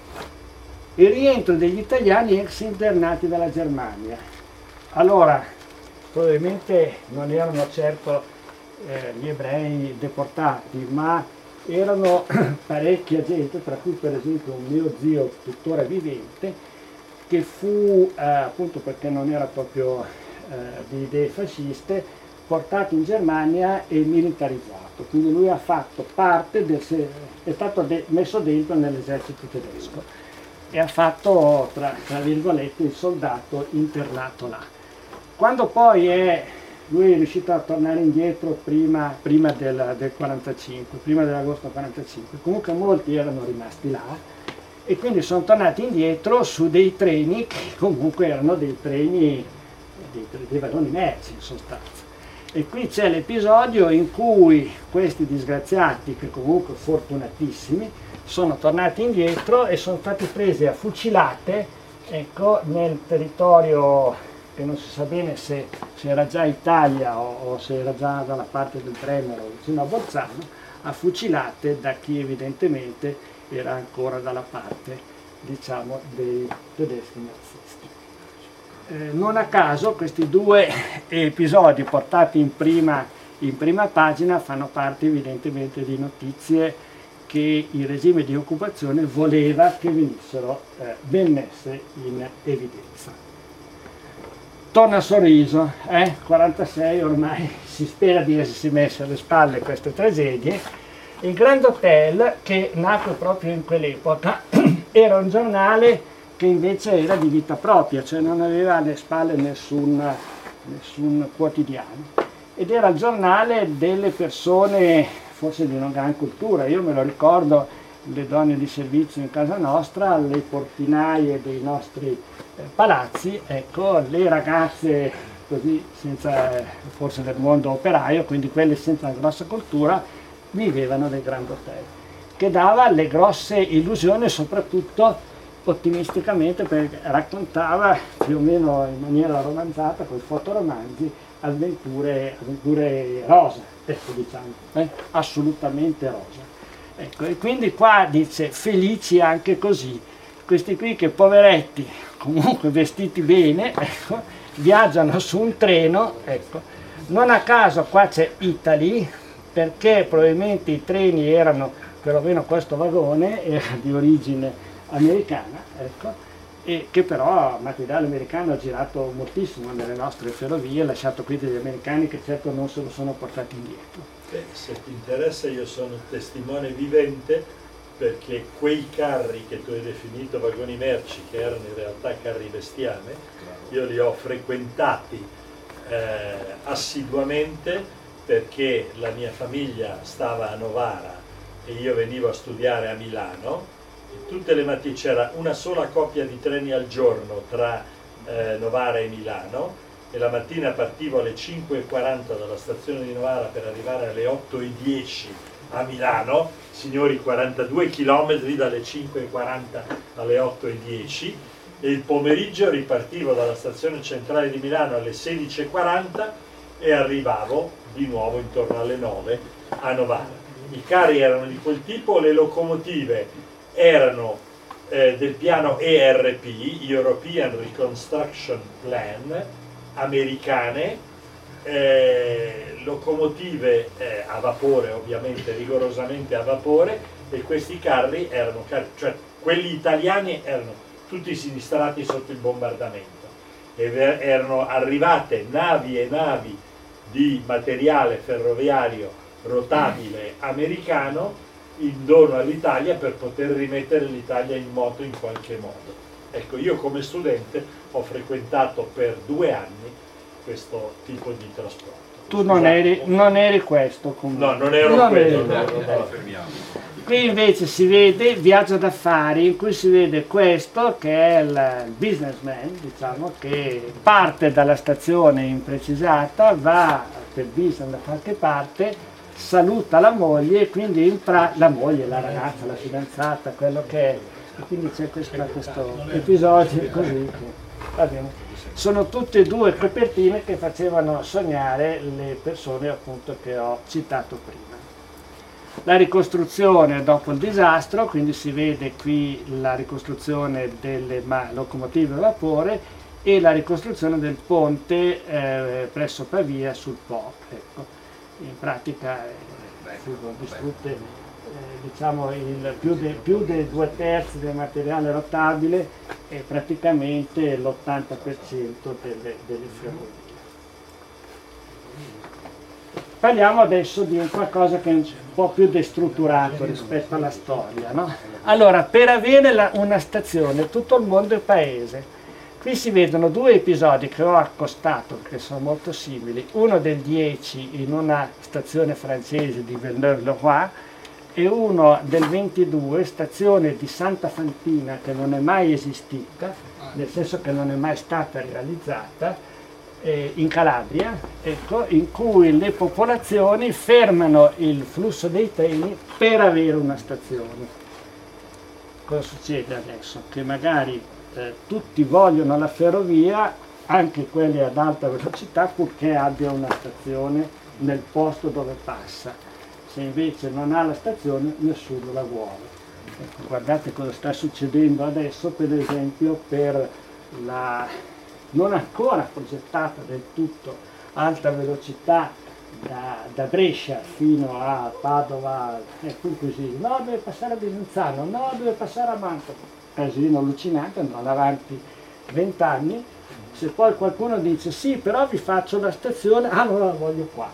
Il rientro degli italiani ex internati dalla Germania. Allora, probabilmente non erano certo gli ebrei deportati, ma erano parecchia gente, tra cui per esempio un mio zio tuttora vivente, che fu, appunto perché non era proprio di idee fasciste, portato in Germania e militarizzato. Quindi lui ha fatto parte è stato messo dentro nell'esercito tedesco e ha fatto, tra virgolette, il soldato internato là. Quando poi lui è riuscito a tornare indietro prima del 45, prima dell'agosto 45, comunque molti erano rimasti là e quindi sono tornati indietro su dei treni che comunque erano dei treni, dei vagoni merci in sostanza. E qui c'è l'episodio in cui questi disgraziati, che comunque fortunatissimi, sono tornati indietro e sono stati presi a fucilate, ecco, nel territorio che non si sa bene se era già Italia o se era già dalla parte del Brennero vicino a Bolzano, a fucilate da chi evidentemente era ancora dalla parte, diciamo, dei tedeschi nazisti. Non a caso questi due episodi portati in prima pagina fanno parte evidentemente di notizie che il regime di occupazione voleva che venissero ben messe in evidenza. Torna a Sorriso, 46 ormai si spera di essersi messo alle spalle queste tragedie. Il Grand Hotel, che nacque proprio in quell'epoca, era un giornale che invece era di vita propria, cioè non aveva alle spalle nessun quotidiano, ed era il giornale delle persone forse di una gran cultura. Io me lo ricordo, le donne di servizio in casa nostra, le portinaie dei nostri palazzi, ecco, le ragazze così senza, forse del mondo operaio, quindi quelle senza una grossa cultura, vivevano nel Grand Hotel, che dava le grosse illusioni, soprattutto ottimisticamente, perché raccontava più o meno in maniera romanzata, con i fotoromanzi, avventure rosa, ecco, diciamo, assolutamente rosa. Ecco, e quindi qua dice felici anche così, questi qui che poveretti, comunque vestiti bene, ecco, viaggiano su un treno, ecco. Non a caso qua c'è Italy, perché probabilmente i treni erano, perlomeno questo vagone, era di origine americana, ecco, e che però il materiale americano ha girato moltissimo nelle nostre ferrovie, lasciato qui degli americani che certo non se lo sono portati indietro. Se ti interessa, io sono testimone vivente, perché quei carri che tu hai definito vagoni merci, che erano in realtà carri bestiame, io li ho frequentati assiduamente, perché la mia famiglia stava a Novara e io venivo a studiare a Milano. Tutte le mattine c'era una sola coppia di treni al giorno tra Novara e Milano, e la mattina partivo alle 5:40 dalla stazione di Novara per arrivare alle 8:10 a Milano, signori, 42 km dalle 5:40 alle 8:10, e il pomeriggio ripartivo dalla stazione centrale di Milano alle 16:40 e arrivavo di nuovo intorno alle 9 a Novara. I carri erano di quel tipo, le locomotive erano del piano ERP, European Reconstruction Plan, americane, locomotive a vapore, ovviamente rigorosamente a vapore, e questi carri erano, cioè quelli italiani erano tutti sinistrati sotto il bombardamento, e erano arrivate navi e navi di materiale ferroviario rotabile americano in dono all'Italia per poter rimettere l'Italia in moto in qualche modo. Ecco, io come studente ho frequentato per 2 anni questo tipo di trasporto. Tu non eri questo comunque. No, non ero quello. Qui invece si vede Viaggio d'affari, in cui si vede questo che è il businessman, diciamo, che parte dalla stazione imprecisata, va per business da qualche parte, saluta la moglie, quindi la moglie, la ragazza, la fidanzata, quello che è. E quindi c'è questo episodio così che va bene. Sono tutte e due copertine che facevano sognare le persone appunto che ho citato prima. La ricostruzione dopo il disastro, quindi si vede qui la ricostruzione delle locomotive a vapore e la ricostruzione del ponte presso Pavia sul Po. Ecco, in pratica furono distrutte diciamo più dei 2/3 del materiale rotabile e praticamente l'80% delle ferrovie. Parliamo adesso di qualcosa che è un po' più destrutturato rispetto alla storia, no? Allora, per avere una stazione, tutto il mondo è paese. Qui si vedono due episodi che ho accostato perché sono molto simili. Uno del 10 in una stazione francese di Villeneuve-le-Roi e uno del 22, stazione di Santa Fantina, che non è mai esistita, nel senso che non è mai stata realizzata, in Calabria, ecco, in cui le popolazioni fermano il flusso dei treni per avere una stazione. Cosa succede adesso? Che magari tutti vogliono la ferrovia, anche quelli ad alta velocità, purché abbia una stazione nel posto dove passa. Se invece non ha la stazione, nessuno la vuole. Ecco, guardate cosa sta succedendo adesso, per esempio, per la non ancora progettata del tutto alta velocità da Brescia fino a Padova, ecco così, no deve passare a Desenzano, no deve passare a Mantova, casino allucinante, andranno avanti 20 anni, se poi qualcuno dice sì però vi faccio la stazione, allora la voglio qua.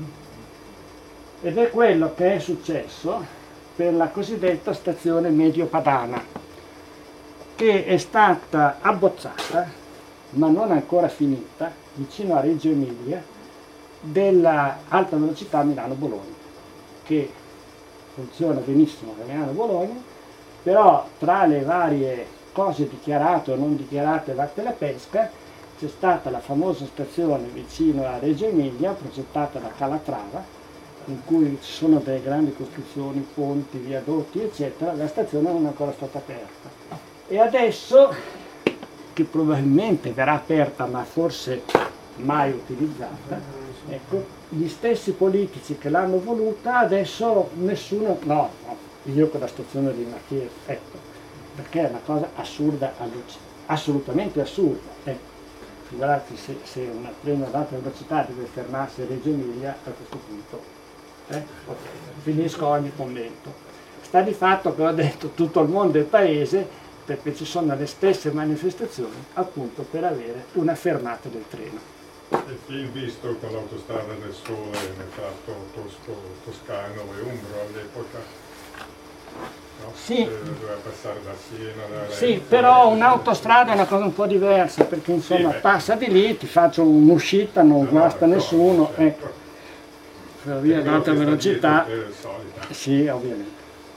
Ed è quello che è successo per la cosiddetta stazione Medio-Padana, che è stata abbozzata ma non ancora finita, vicino a Reggio Emilia, della alta velocità Milano-Bologna, che funziona benissimo da Milano-Bologna, però tra le varie cose dichiarate o non dichiarate vatte la pesca, c'è stata la famosa stazione vicino a Reggio Emilia, progettata da Calatrava, in cui ci sono delle grandi costruzioni, ponti, viadotti, eccetera. La stazione non è ancora stata aperta. E adesso, che probabilmente verrà aperta ma forse mai utilizzata, ecco, gli stessi politici che l'hanno voluta adesso nessuno, no, io con la stazione di Matera, ecco, perché è una cosa assurda, assolutamente assurda, ecco. Figurati se un treno ad alta velocità deve fermarsi a Reggio Emilia, a questo punto finisco ogni commento. Sta di fatto che ho detto tutto il mondo è paese, perché ci sono le stesse manifestazioni appunto per avere una fermata del treno. Il film visto con l'autostrada del Sole nel tratto toscano e umbro all'epoca, no? Sì. Doveva passare da Siena, Sì, però un'autostrada è una cosa un po' diversa, perché insomma sì, passa di lì, ti faccio un'uscita, non guasta nessuno, ecco. Ferrovia ad alta velocità, sì, ovviamente.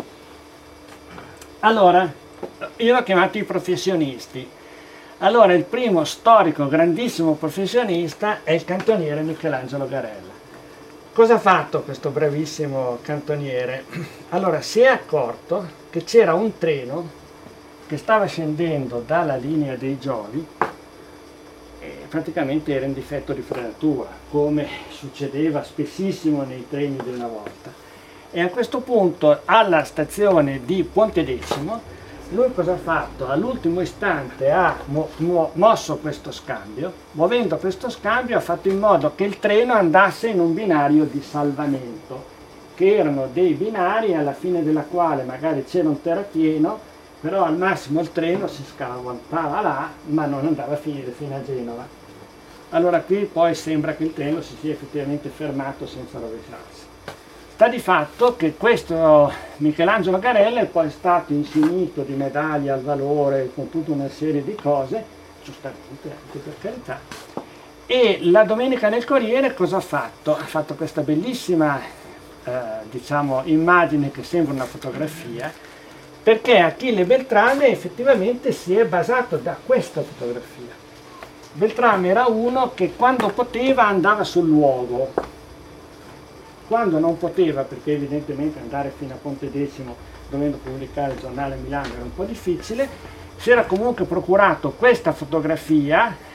Allora, io l'ho chiamato i professionisti. Allora, il primo storico, grandissimo professionista è il cantoniere Michelangelo Garella. Cosa ha fatto questo bravissimo cantoniere? Allora, si è accorto che c'era un treno che stava scendendo dalla linea dei Giovi e praticamente era in difetto di frenatura, come succedeva spessissimo nei treni di una volta. E a questo punto, alla stazione di Pontedecimo, lui cosa ha fatto? All'ultimo istante ha mosso questo scambio, muovendo questo scambio ha fatto in modo che il treno andasse in un binario di salvamento, che erano dei binari alla fine della quale magari c'era un terrapieno, però al massimo il treno si scavallava là, ma non andava a finire fino a Genova. Allora qui poi sembra che il treno si sia effettivamente fermato senza rovesciarsi. Sta di fatto che questo Michelangelo Garella è poi stato insignito di medaglie al valore con tutta una serie di cose, giustamente anche per carità, e la domenica nel Corriere cosa ha fatto? Ha fatto questa bellissima diciamo, immagine che sembra una fotografia, perché Achille Beltrame effettivamente si è basato da questa fotografia. Beltrame era uno che quando poteva andava sul luogo, quando non poteva, perché evidentemente andare fino a Pontedecimo dovendo pubblicare il giornale Milano era un po' difficile, si era comunque procurato questa fotografia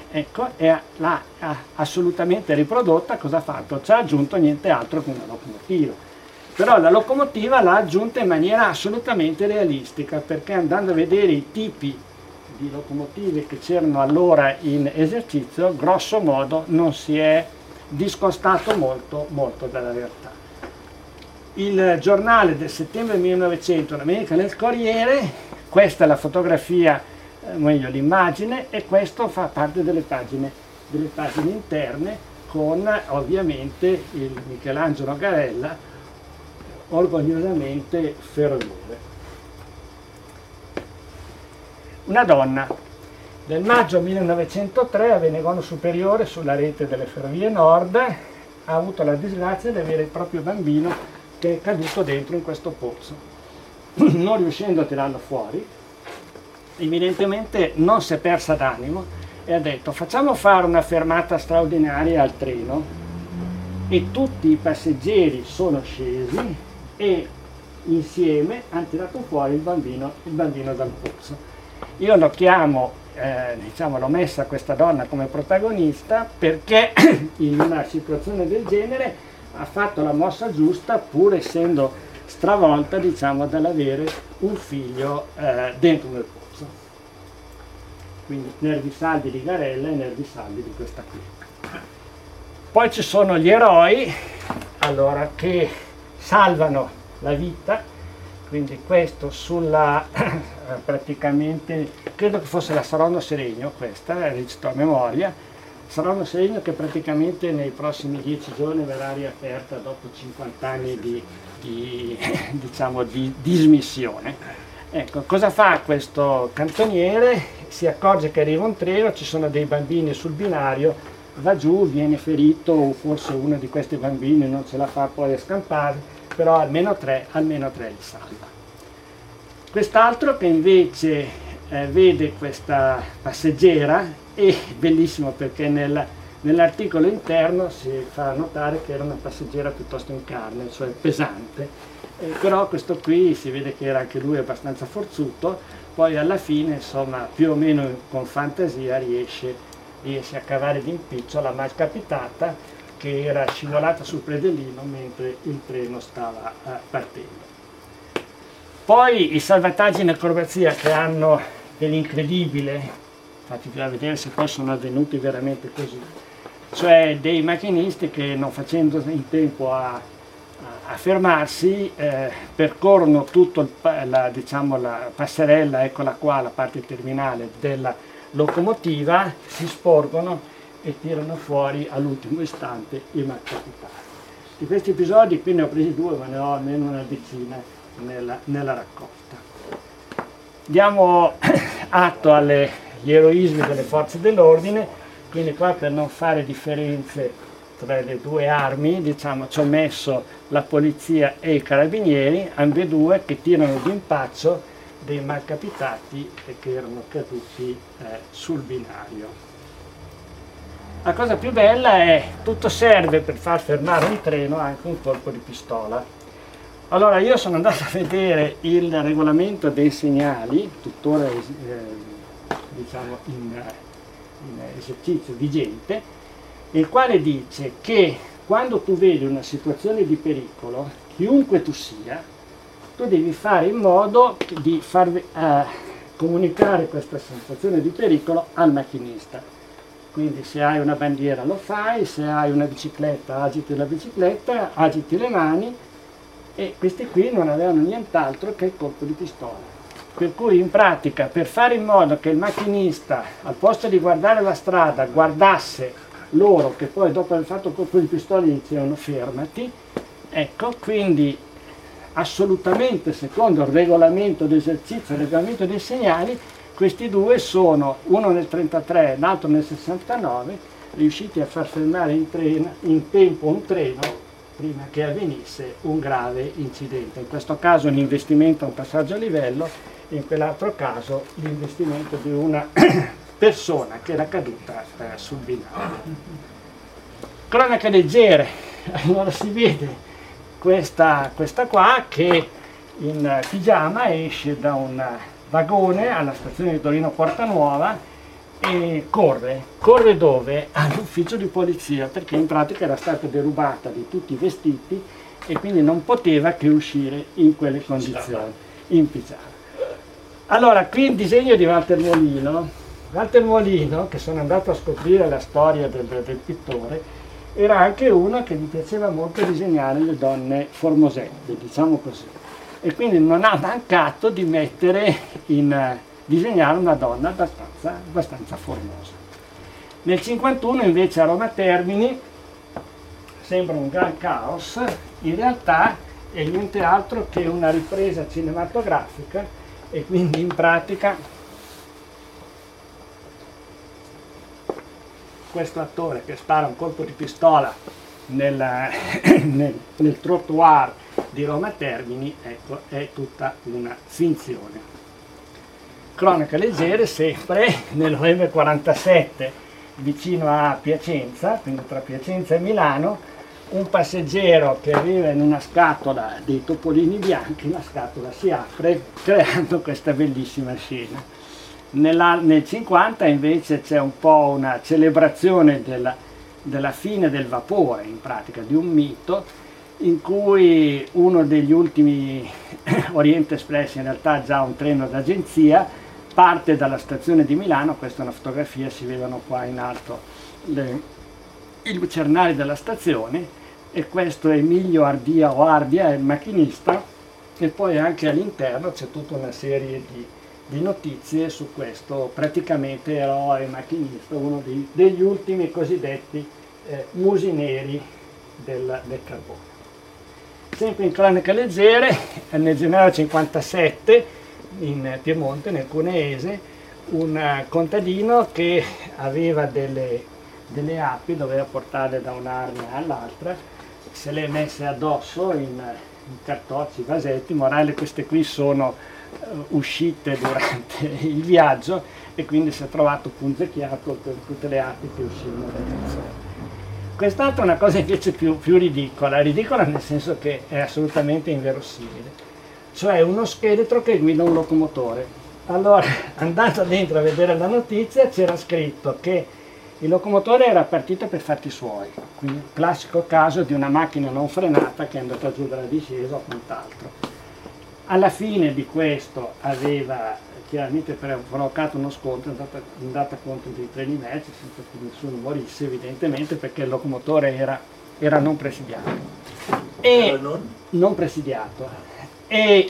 ecco, e l'ha assolutamente riprodotta. Cosa ha fatto? Ci ha aggiunto niente altro che una locomotiva. Però la locomotiva l'ha aggiunta in maniera assolutamente realistica, perché andando a vedere i tipi di locomotive che c'erano allora in esercizio, grosso modo non si è discostato molto dalla realtà. Il giornale del settembre 1900, l'America nel Corriere, questa è la fotografia, meglio l'immagine, e questo fa parte delle pagine interne, con ovviamente il Michelangelo Garella, orgogliosamente ferroviere. Una donna. Nel maggio 1903 a Venegono Superiore, sulla rete delle Ferrovie Nord, ha avuto la disgrazia di avere il proprio bambino che è caduto dentro in questo pozzo. Non riuscendo a tirarlo fuori, evidentemente non si è persa d'animo e ha detto: facciamo fare una fermata straordinaria al treno, e tutti i passeggeri sono scesi e insieme hanno tirato fuori il bambino dal pozzo. Io lo chiamo, diciamo, l'ho messa questa donna come protagonista perché in una situazione del genere ha fatto la mossa giusta, pur essendo stravolta, diciamo, dall'avere un figlio dentro nel pozzo. Quindi nervi saldi di Garella e nervi saldi di questa qui. Poi ci sono gli eroi, allora, che salvano la vita. Quindi questo sulla, praticamente, credo che fosse la Saronno Seregno, questa, recito a memoria, Saronno Seregno, che praticamente nei prossimi 10 giorni verrà riaperta dopo 50 anni diciamo, di dismissione. Ecco, cosa fa questo cantoniere? Si accorge che arriva un treno, ci sono dei bambini sul binario, va giù, viene ferito, o forse uno di questi bambini non ce la fa poi a scampare, però almeno tre li salva. Quest'altro che invece vede questa passeggera, è bellissimo perché nell'articolo interno si fa notare che era una passeggera piuttosto in carne, cioè pesante, però questo qui si vede che era anche lui abbastanza forzuto, poi alla fine, insomma, più o meno con fantasia riesce a cavare d'impiccio la malcapitata che era scivolata sul predellino mentre il treno stava partendo. Poi i salvataggi in acrobazia, che hanno dell'incredibile, fatti vedere se poi sono avvenuti veramente così, cioè dei macchinisti che, non facendo in tempo a fermarsi, percorrono tutta diciamo, la passerella, eccola qua, la parte terminale della locomotiva, si sporgono e tirano fuori all'ultimo istante i malcapitati. Di questi episodi qui ne ho presi 2, ma ne ho almeno una decina nella raccolta. Diamo atto agli eroismi delle forze dell'ordine, quindi qua, per non fare differenze tra le due armi, diciamo, ci ho messo la polizia e i carabinieri, ambedue, che tirano d'impaccio dei malcapitati che erano caduti sul binario. La cosa più bella è che tutto serve per far fermare un treno, anche un colpo di pistola. Allora, io sono andato a vedere il regolamento dei segnali, tuttora diciamo in esercizio vigente, il quale dice che quando tu vedi una situazione di pericolo, chiunque tu sia, tu devi fare in modo di far comunicare questa sensazione di pericolo al macchinista. Quindi se hai una bandiera lo fai, se hai una bicicletta agiti la bicicletta, agiti le mani, e questi qui non avevano nient'altro che il colpo di pistola. Per cui in pratica, per fare in modo che il macchinista, al posto di guardare la strada, guardasse loro, che poi dopo aver fatto il colpo di pistola gli dicevano fermati, ecco, quindi assolutamente secondo il regolamento d'esercizio, il regolamento dei segnali, questi due sono, uno nel 1933 e l'altro nel 1969, riusciti a far fermare in tempo un treno prima che avvenisse un grave incidente. In questo caso un investimento a un passaggio a livello, in quell'altro caso l'investimento di una persona che era caduta sul binario. Cronache leggere, allora si vede questa qua che in pigiama esce da un vagone alla stazione di Torino Porta Nuova e corre dove? All'ufficio di polizia, perché in pratica era stata derubata di tutti i vestiti e quindi non poteva che uscire in quelle condizioni, in pigiama. Allora, qui il disegno di Walter Molino, che sono andato a scoprire la storia del pittore, era anche uno che gli piaceva molto disegnare le donne formosette, diciamo così, e quindi non ha mancato di disegnare una donna abbastanza formosa. Nel 51 invece a Roma Termini sembra un gran caos, in realtà è niente altro che una ripresa cinematografica e quindi in pratica questo attore che spara un colpo di pistola nel trottoir di Roma Termini, ecco, è tutta una finzione. Cronache leggere, sempre nel novembre 47, vicino a Piacenza, quindi tra Piacenza e Milano, un passeggero che aveva in una scatola dei topolini bianchi, la scatola si apre creando questa bellissima scena. Nel 50 invece c'è un po' una celebrazione della fine del vapore, in pratica, di un mito, in cui uno degli ultimi Oriente Express, in realtà già un treno d'agenzia, parte dalla stazione di Milano. Questa è una fotografia, si vedono qua in alto i lucernari della stazione, e questo è Emilio Ardia o Ardia, è il macchinista, e poi anche all'interno c'è tutta una serie di notizie su questo praticamente eroe macchinista, uno degli ultimi cosiddetti musineri del carbone. Sempre in cronache leggere, nel gennaio 57 in Piemonte, nel Cuneese, un contadino che aveva delle api, doveva portarle da un'arnia all'altra, se le è messe addosso in cartocci, vasetti, morale queste qui sono uscite durante il viaggio e quindi si è trovato punzecchiato per tutte le api che uscivano dal calzone. Quest'altra è una cosa invece più ridicola nel senso che è assolutamente inverosimile, cioè uno scheletro che guida un locomotore. Allora, andando dentro a vedere la notizia, c'era scritto che il locomotore era partito per fatti suoi, quindi classico caso di una macchina non frenata che è andata giù dalla discesa o quant'altro. Alla fine di questo aveva chiaramente provocato uno scontro, è andata contro dei treni merci senza che nessuno morisse, evidentemente, perché il locomotore era non presidiato. E non presidiato. E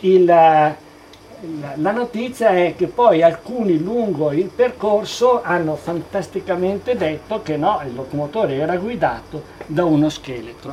la notizia è che poi alcuni lungo il percorso hanno fantasticamente detto che no, il locomotore era guidato da uno scheletro.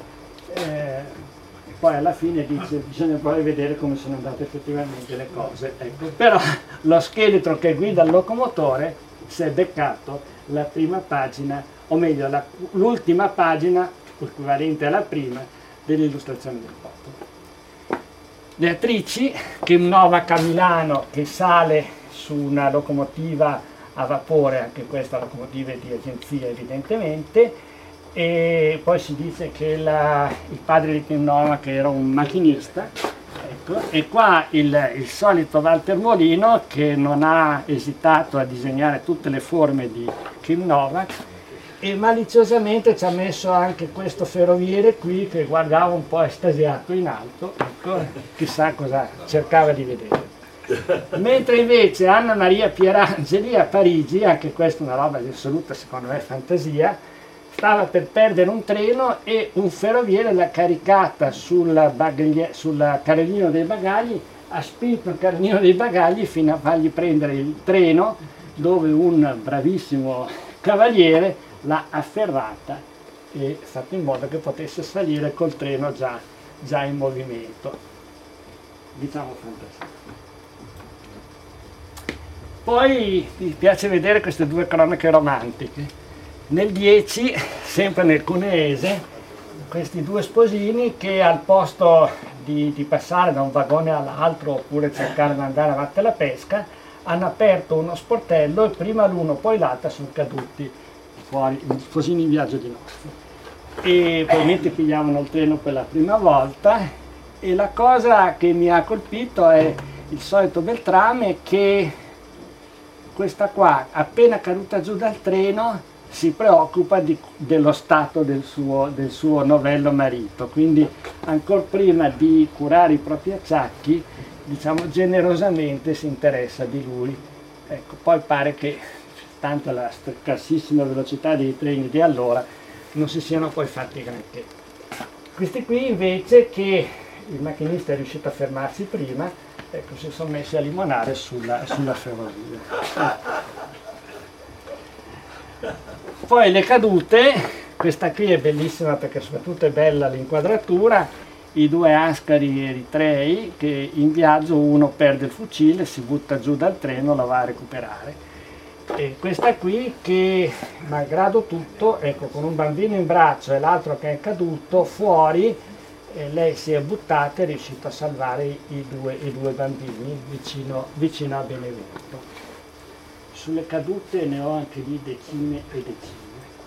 Poi alla fine dice bisogna poi vedere come sono andate effettivamente le cose. Ecco. Però lo scheletro che guida il locomotore si è beccato la prima pagina, o meglio l'ultima pagina, equivalente alla prima, dell'illustrazione del popolo. Le attrici, Kim Novak a Milano, che sale su una locomotiva a vapore, anche questa locomotiva di agenzia evidentemente, e poi si dice che il padre di Kim Novak era un macchinista, ecco, e qua il solito Walter Molino, che non ha esitato a disegnare tutte le forme di Kim Novak, e maliziosamente ci ha messo anche questo ferroviere qui che guardava un po' estasiato in alto, ecco, chissà cosa cercava di vedere. Mentre invece Anna Maria Pierangeli a Parigi, anche questa è una roba di assoluta secondo me fantasia, stava per perdere un treno e un ferroviere l'ha caricata sul carrellino dei bagagli, ha spinto il carrellino dei bagagli fino a fargli prendere il treno, dove un bravissimo cavaliere l'ha afferrata e fatto in modo che potesse salire col treno già in movimento. Diciamo fantasia. Poi mi piace vedere queste due cronache romantiche. Nel 10, sempre nel Cuneese, questi due sposini che al posto di passare da un vagone all'altro oppure cercare di andare avanti alla pesca, hanno aperto uno sportello e prima l'uno poi l'altra sono caduti fuori, sposini in viaggio di notte. E probabilmente pigliavano il treno per la prima volta, e la cosa che mi ha colpito è il solito Beltrame che questa qua, appena caduta giù dal treno, si preoccupa dello stato del suo novello marito, quindi ancora prima di curare i propri acciacchi, diciamo generosamente si interessa di lui. Ecco, poi pare che, tanto la scarsissima velocità dei treni di allora, non si siano poi fatti granché. Questi qui invece, che il macchinista è riuscito a fermarsi prima, ecco, si sono messi a limonare sulla ferrovia. Poi le cadute, questa qui è bellissima perché soprattutto è bella l'inquadratura, i due ascari eritrei che in viaggio uno perde il fucile, si butta giù dal treno, la va a recuperare. E questa qui che, malgrado tutto, ecco, con un bambino in braccio e l'altro che è caduto fuori, lei si è buttata e è riuscita a salvare i due bambini vicino a Benevento. Sulle cadute ne ho anche lì decine e decine.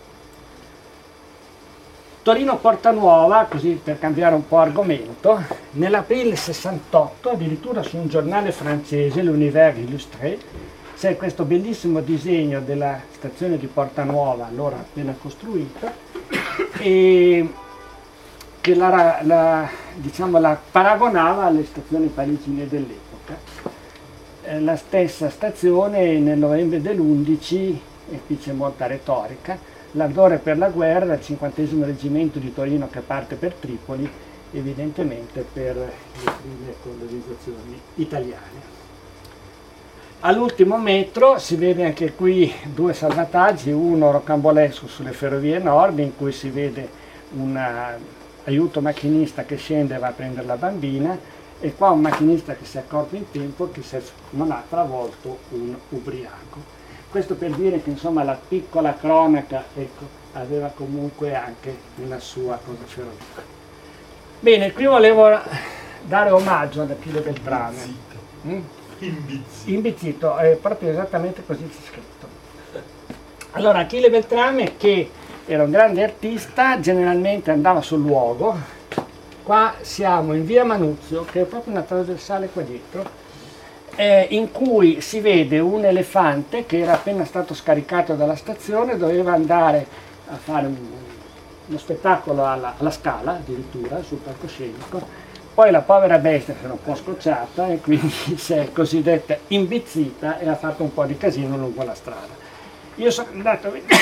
Torino-Porta Nuova, così per cambiare un po' argomento, nell'aprile 68, addirittura su un giornale francese, l'Univers Illustré, c'è questo bellissimo disegno della stazione di Porta Nuova, allora appena costruita, e che diciamo, la paragonava alle stazioni parigine dell'epoca. La stessa stazione nel novembre dell'11, e qui c'è molta retorica, l'ardore per la guerra, il 50° reggimento di Torino che parte per Tripoli, evidentemente per le prime colonizzazioni italiane. All'ultimo metro si vede anche qui due salvataggi, uno rocambolesco sulle ferrovie nord, in cui si vede un aiuto macchinista che scende e va a prendere la bambina, e qua un macchinista che si è accorto in tempo che non ha travolto un ubriaco. Questo per dire che insomma la piccola cronaca, ecco, aveva comunque anche una sua cosa ferroviaria. Bene, qui volevo dare omaggio ad Achille Beltrame. Imbizzito, è proprio esattamente così c'è scritto. Allora, Achille Beltrame, che era un grande artista, generalmente andava sul luogo. Qua siamo in via Manuzio, che è proprio una trasversale qua dietro, in cui si vede un elefante che era appena stato scaricato dalla stazione, doveva andare a fare uno spettacolo alla Scala, addirittura, sul palcoscenico. Poi la povera bestia si era un po' scocciata e quindi si è cosiddetta imbizzita e ha fatto un po' di casino lungo la strada. Io sono andato a vedere...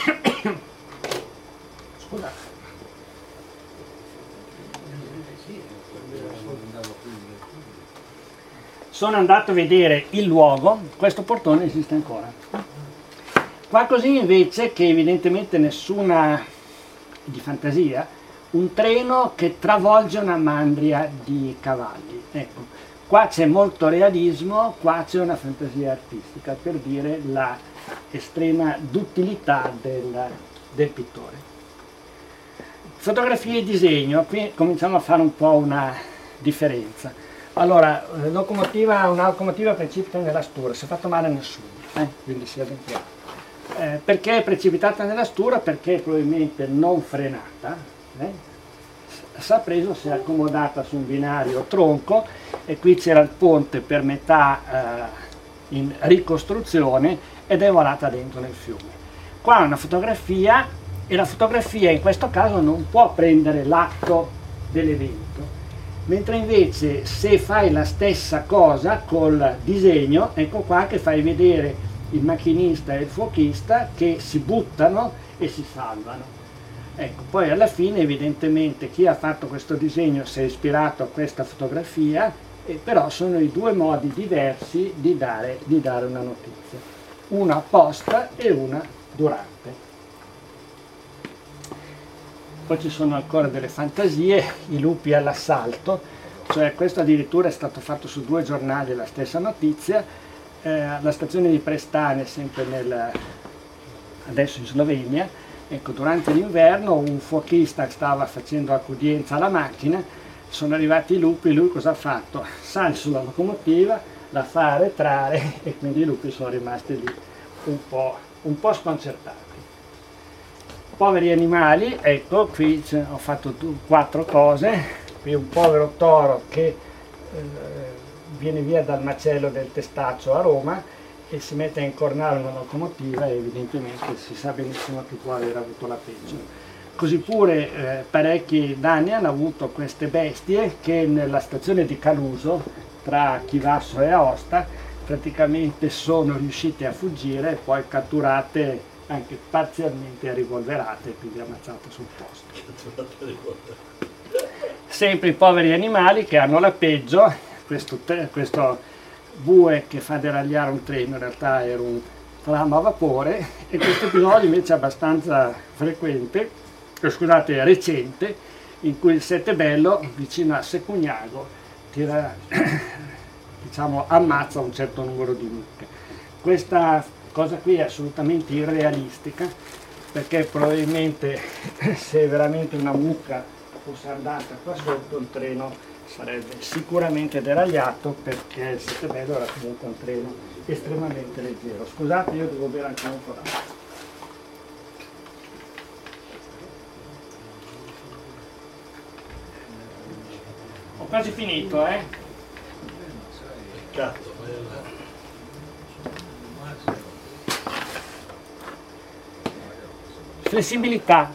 Scusate. Sono andato a vedere il luogo, questo portone esiste ancora. Qua così invece, che evidentemente nessuna di fantasia, un treno che travolge una mandria di cavalli. Ecco, qua c'è molto realismo, qua c'è una fantasia artistica, per dire la estrema duttilità del pittore. Fotografia e disegno, qui cominciamo a fare un po' una differenza. Allora, una locomotiva precipita nella Stura, si è fatto male a nessuno, quindi sia ben chiaro. Perché è precipitata nella Stura? Perché probabilmente non frenata, si è accomodata su un binario tronco, e qui c'era il ponte per metà in ricostruzione ed è volata dentro nel fiume. Qua è una fotografia, e la fotografia in questo caso non può prendere l'atto dell'evento. Mentre invece se fai la stessa cosa col disegno, ecco qua che fai vedere il macchinista e il fuochista che si buttano e si salvano. Ecco, poi alla fine evidentemente chi ha fatto questo disegno si è ispirato a questa fotografia, però sono i due modi diversi di dare una notizia, una post e una durante. Poi ci sono ancora delle fantasie, i lupi all'assalto, cioè questo addirittura è stato fatto su due giornali la stessa notizia. La stazione di Prestane, sempre adesso in Slovenia, ecco, durante l'inverno un fuochista stava facendo accoglienza alla macchina, sono arrivati i lupi, lui cosa ha fatto? Sale sulla locomotiva, la fa arretrare e quindi i lupi sono rimasti lì un po' sconcertati. Poveri animali, ecco, qui ho fatto 4 cose. Qui un povero toro che viene via dal macello del Testaccio a Roma, e si mette a incornare una locomotiva, e evidentemente si sa benissimo che può aver avuto la peggio. Così pure parecchi danni hanno avuto queste bestie che nella stazione di Caluso, tra Chivasso e Aosta, praticamente sono riuscite a fuggire e poi catturate anche parzialmente rivolverate, quindi ammazzate sul posto. Sempre i poveri animali che hanno la peggio, questo bue che fa deragliare un treno, in realtà era un tram a vapore, e questo episodio invece è abbastanza frequente, scusate, recente, in cui il Settebello vicino a Secugnago diciamo, ammazza un certo numero di mucche. Questa cosa qui è assolutamente irrealistica, perché probabilmente se veramente una mucca fosse andata qua sotto, il treno sarebbe sicuramente deragliato, perché il Settebello era comunque un treno estremamente leggero. Scusate, io devo bere anche un po' d'acqua. Ho quasi finito, Cazzo, Flessibilità.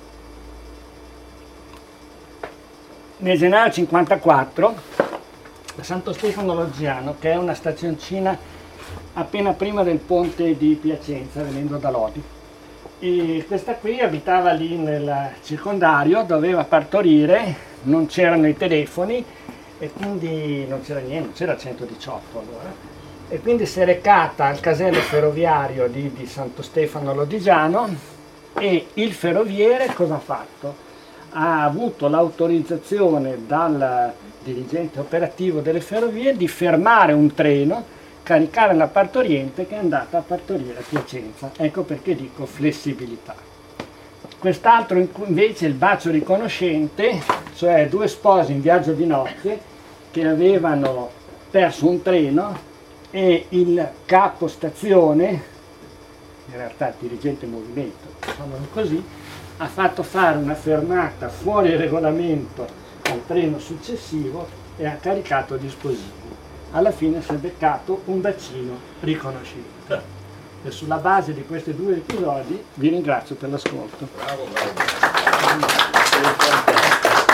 Nel gennaio 54 a Santo Stefano Loggiano, che è una stazioncina appena prima del ponte di Piacenza, venendo da Lodi, e questa qui abitava lì nel circondario, doveva partorire, non c'erano i telefoni e quindi non c'era niente, non c'era 118 allora, e quindi si è recata al casello ferroviario di Santo Stefano Lodigiano, e il ferroviere cosa ha fatto? Ha avuto l'autorizzazione dal dirigente operativo delle ferrovie di fermare un treno, caricare la partoriente che è andata a partorire a Piacenza. Ecco perché dico flessibilità. Quest'altro invece è il bacio riconoscente, cioè due sposi in viaggio di nozze che avevano perso un treno e il capo stazione, in realtà il dirigente movimento, diciamolo così, ha fatto fare una fermata fuori regolamento al treno successivo e ha caricato gli esplosivi. Alla fine si è beccato un bacino riconoscibile. E sulla base di questi due episodi vi ringrazio per l'ascolto. bravo.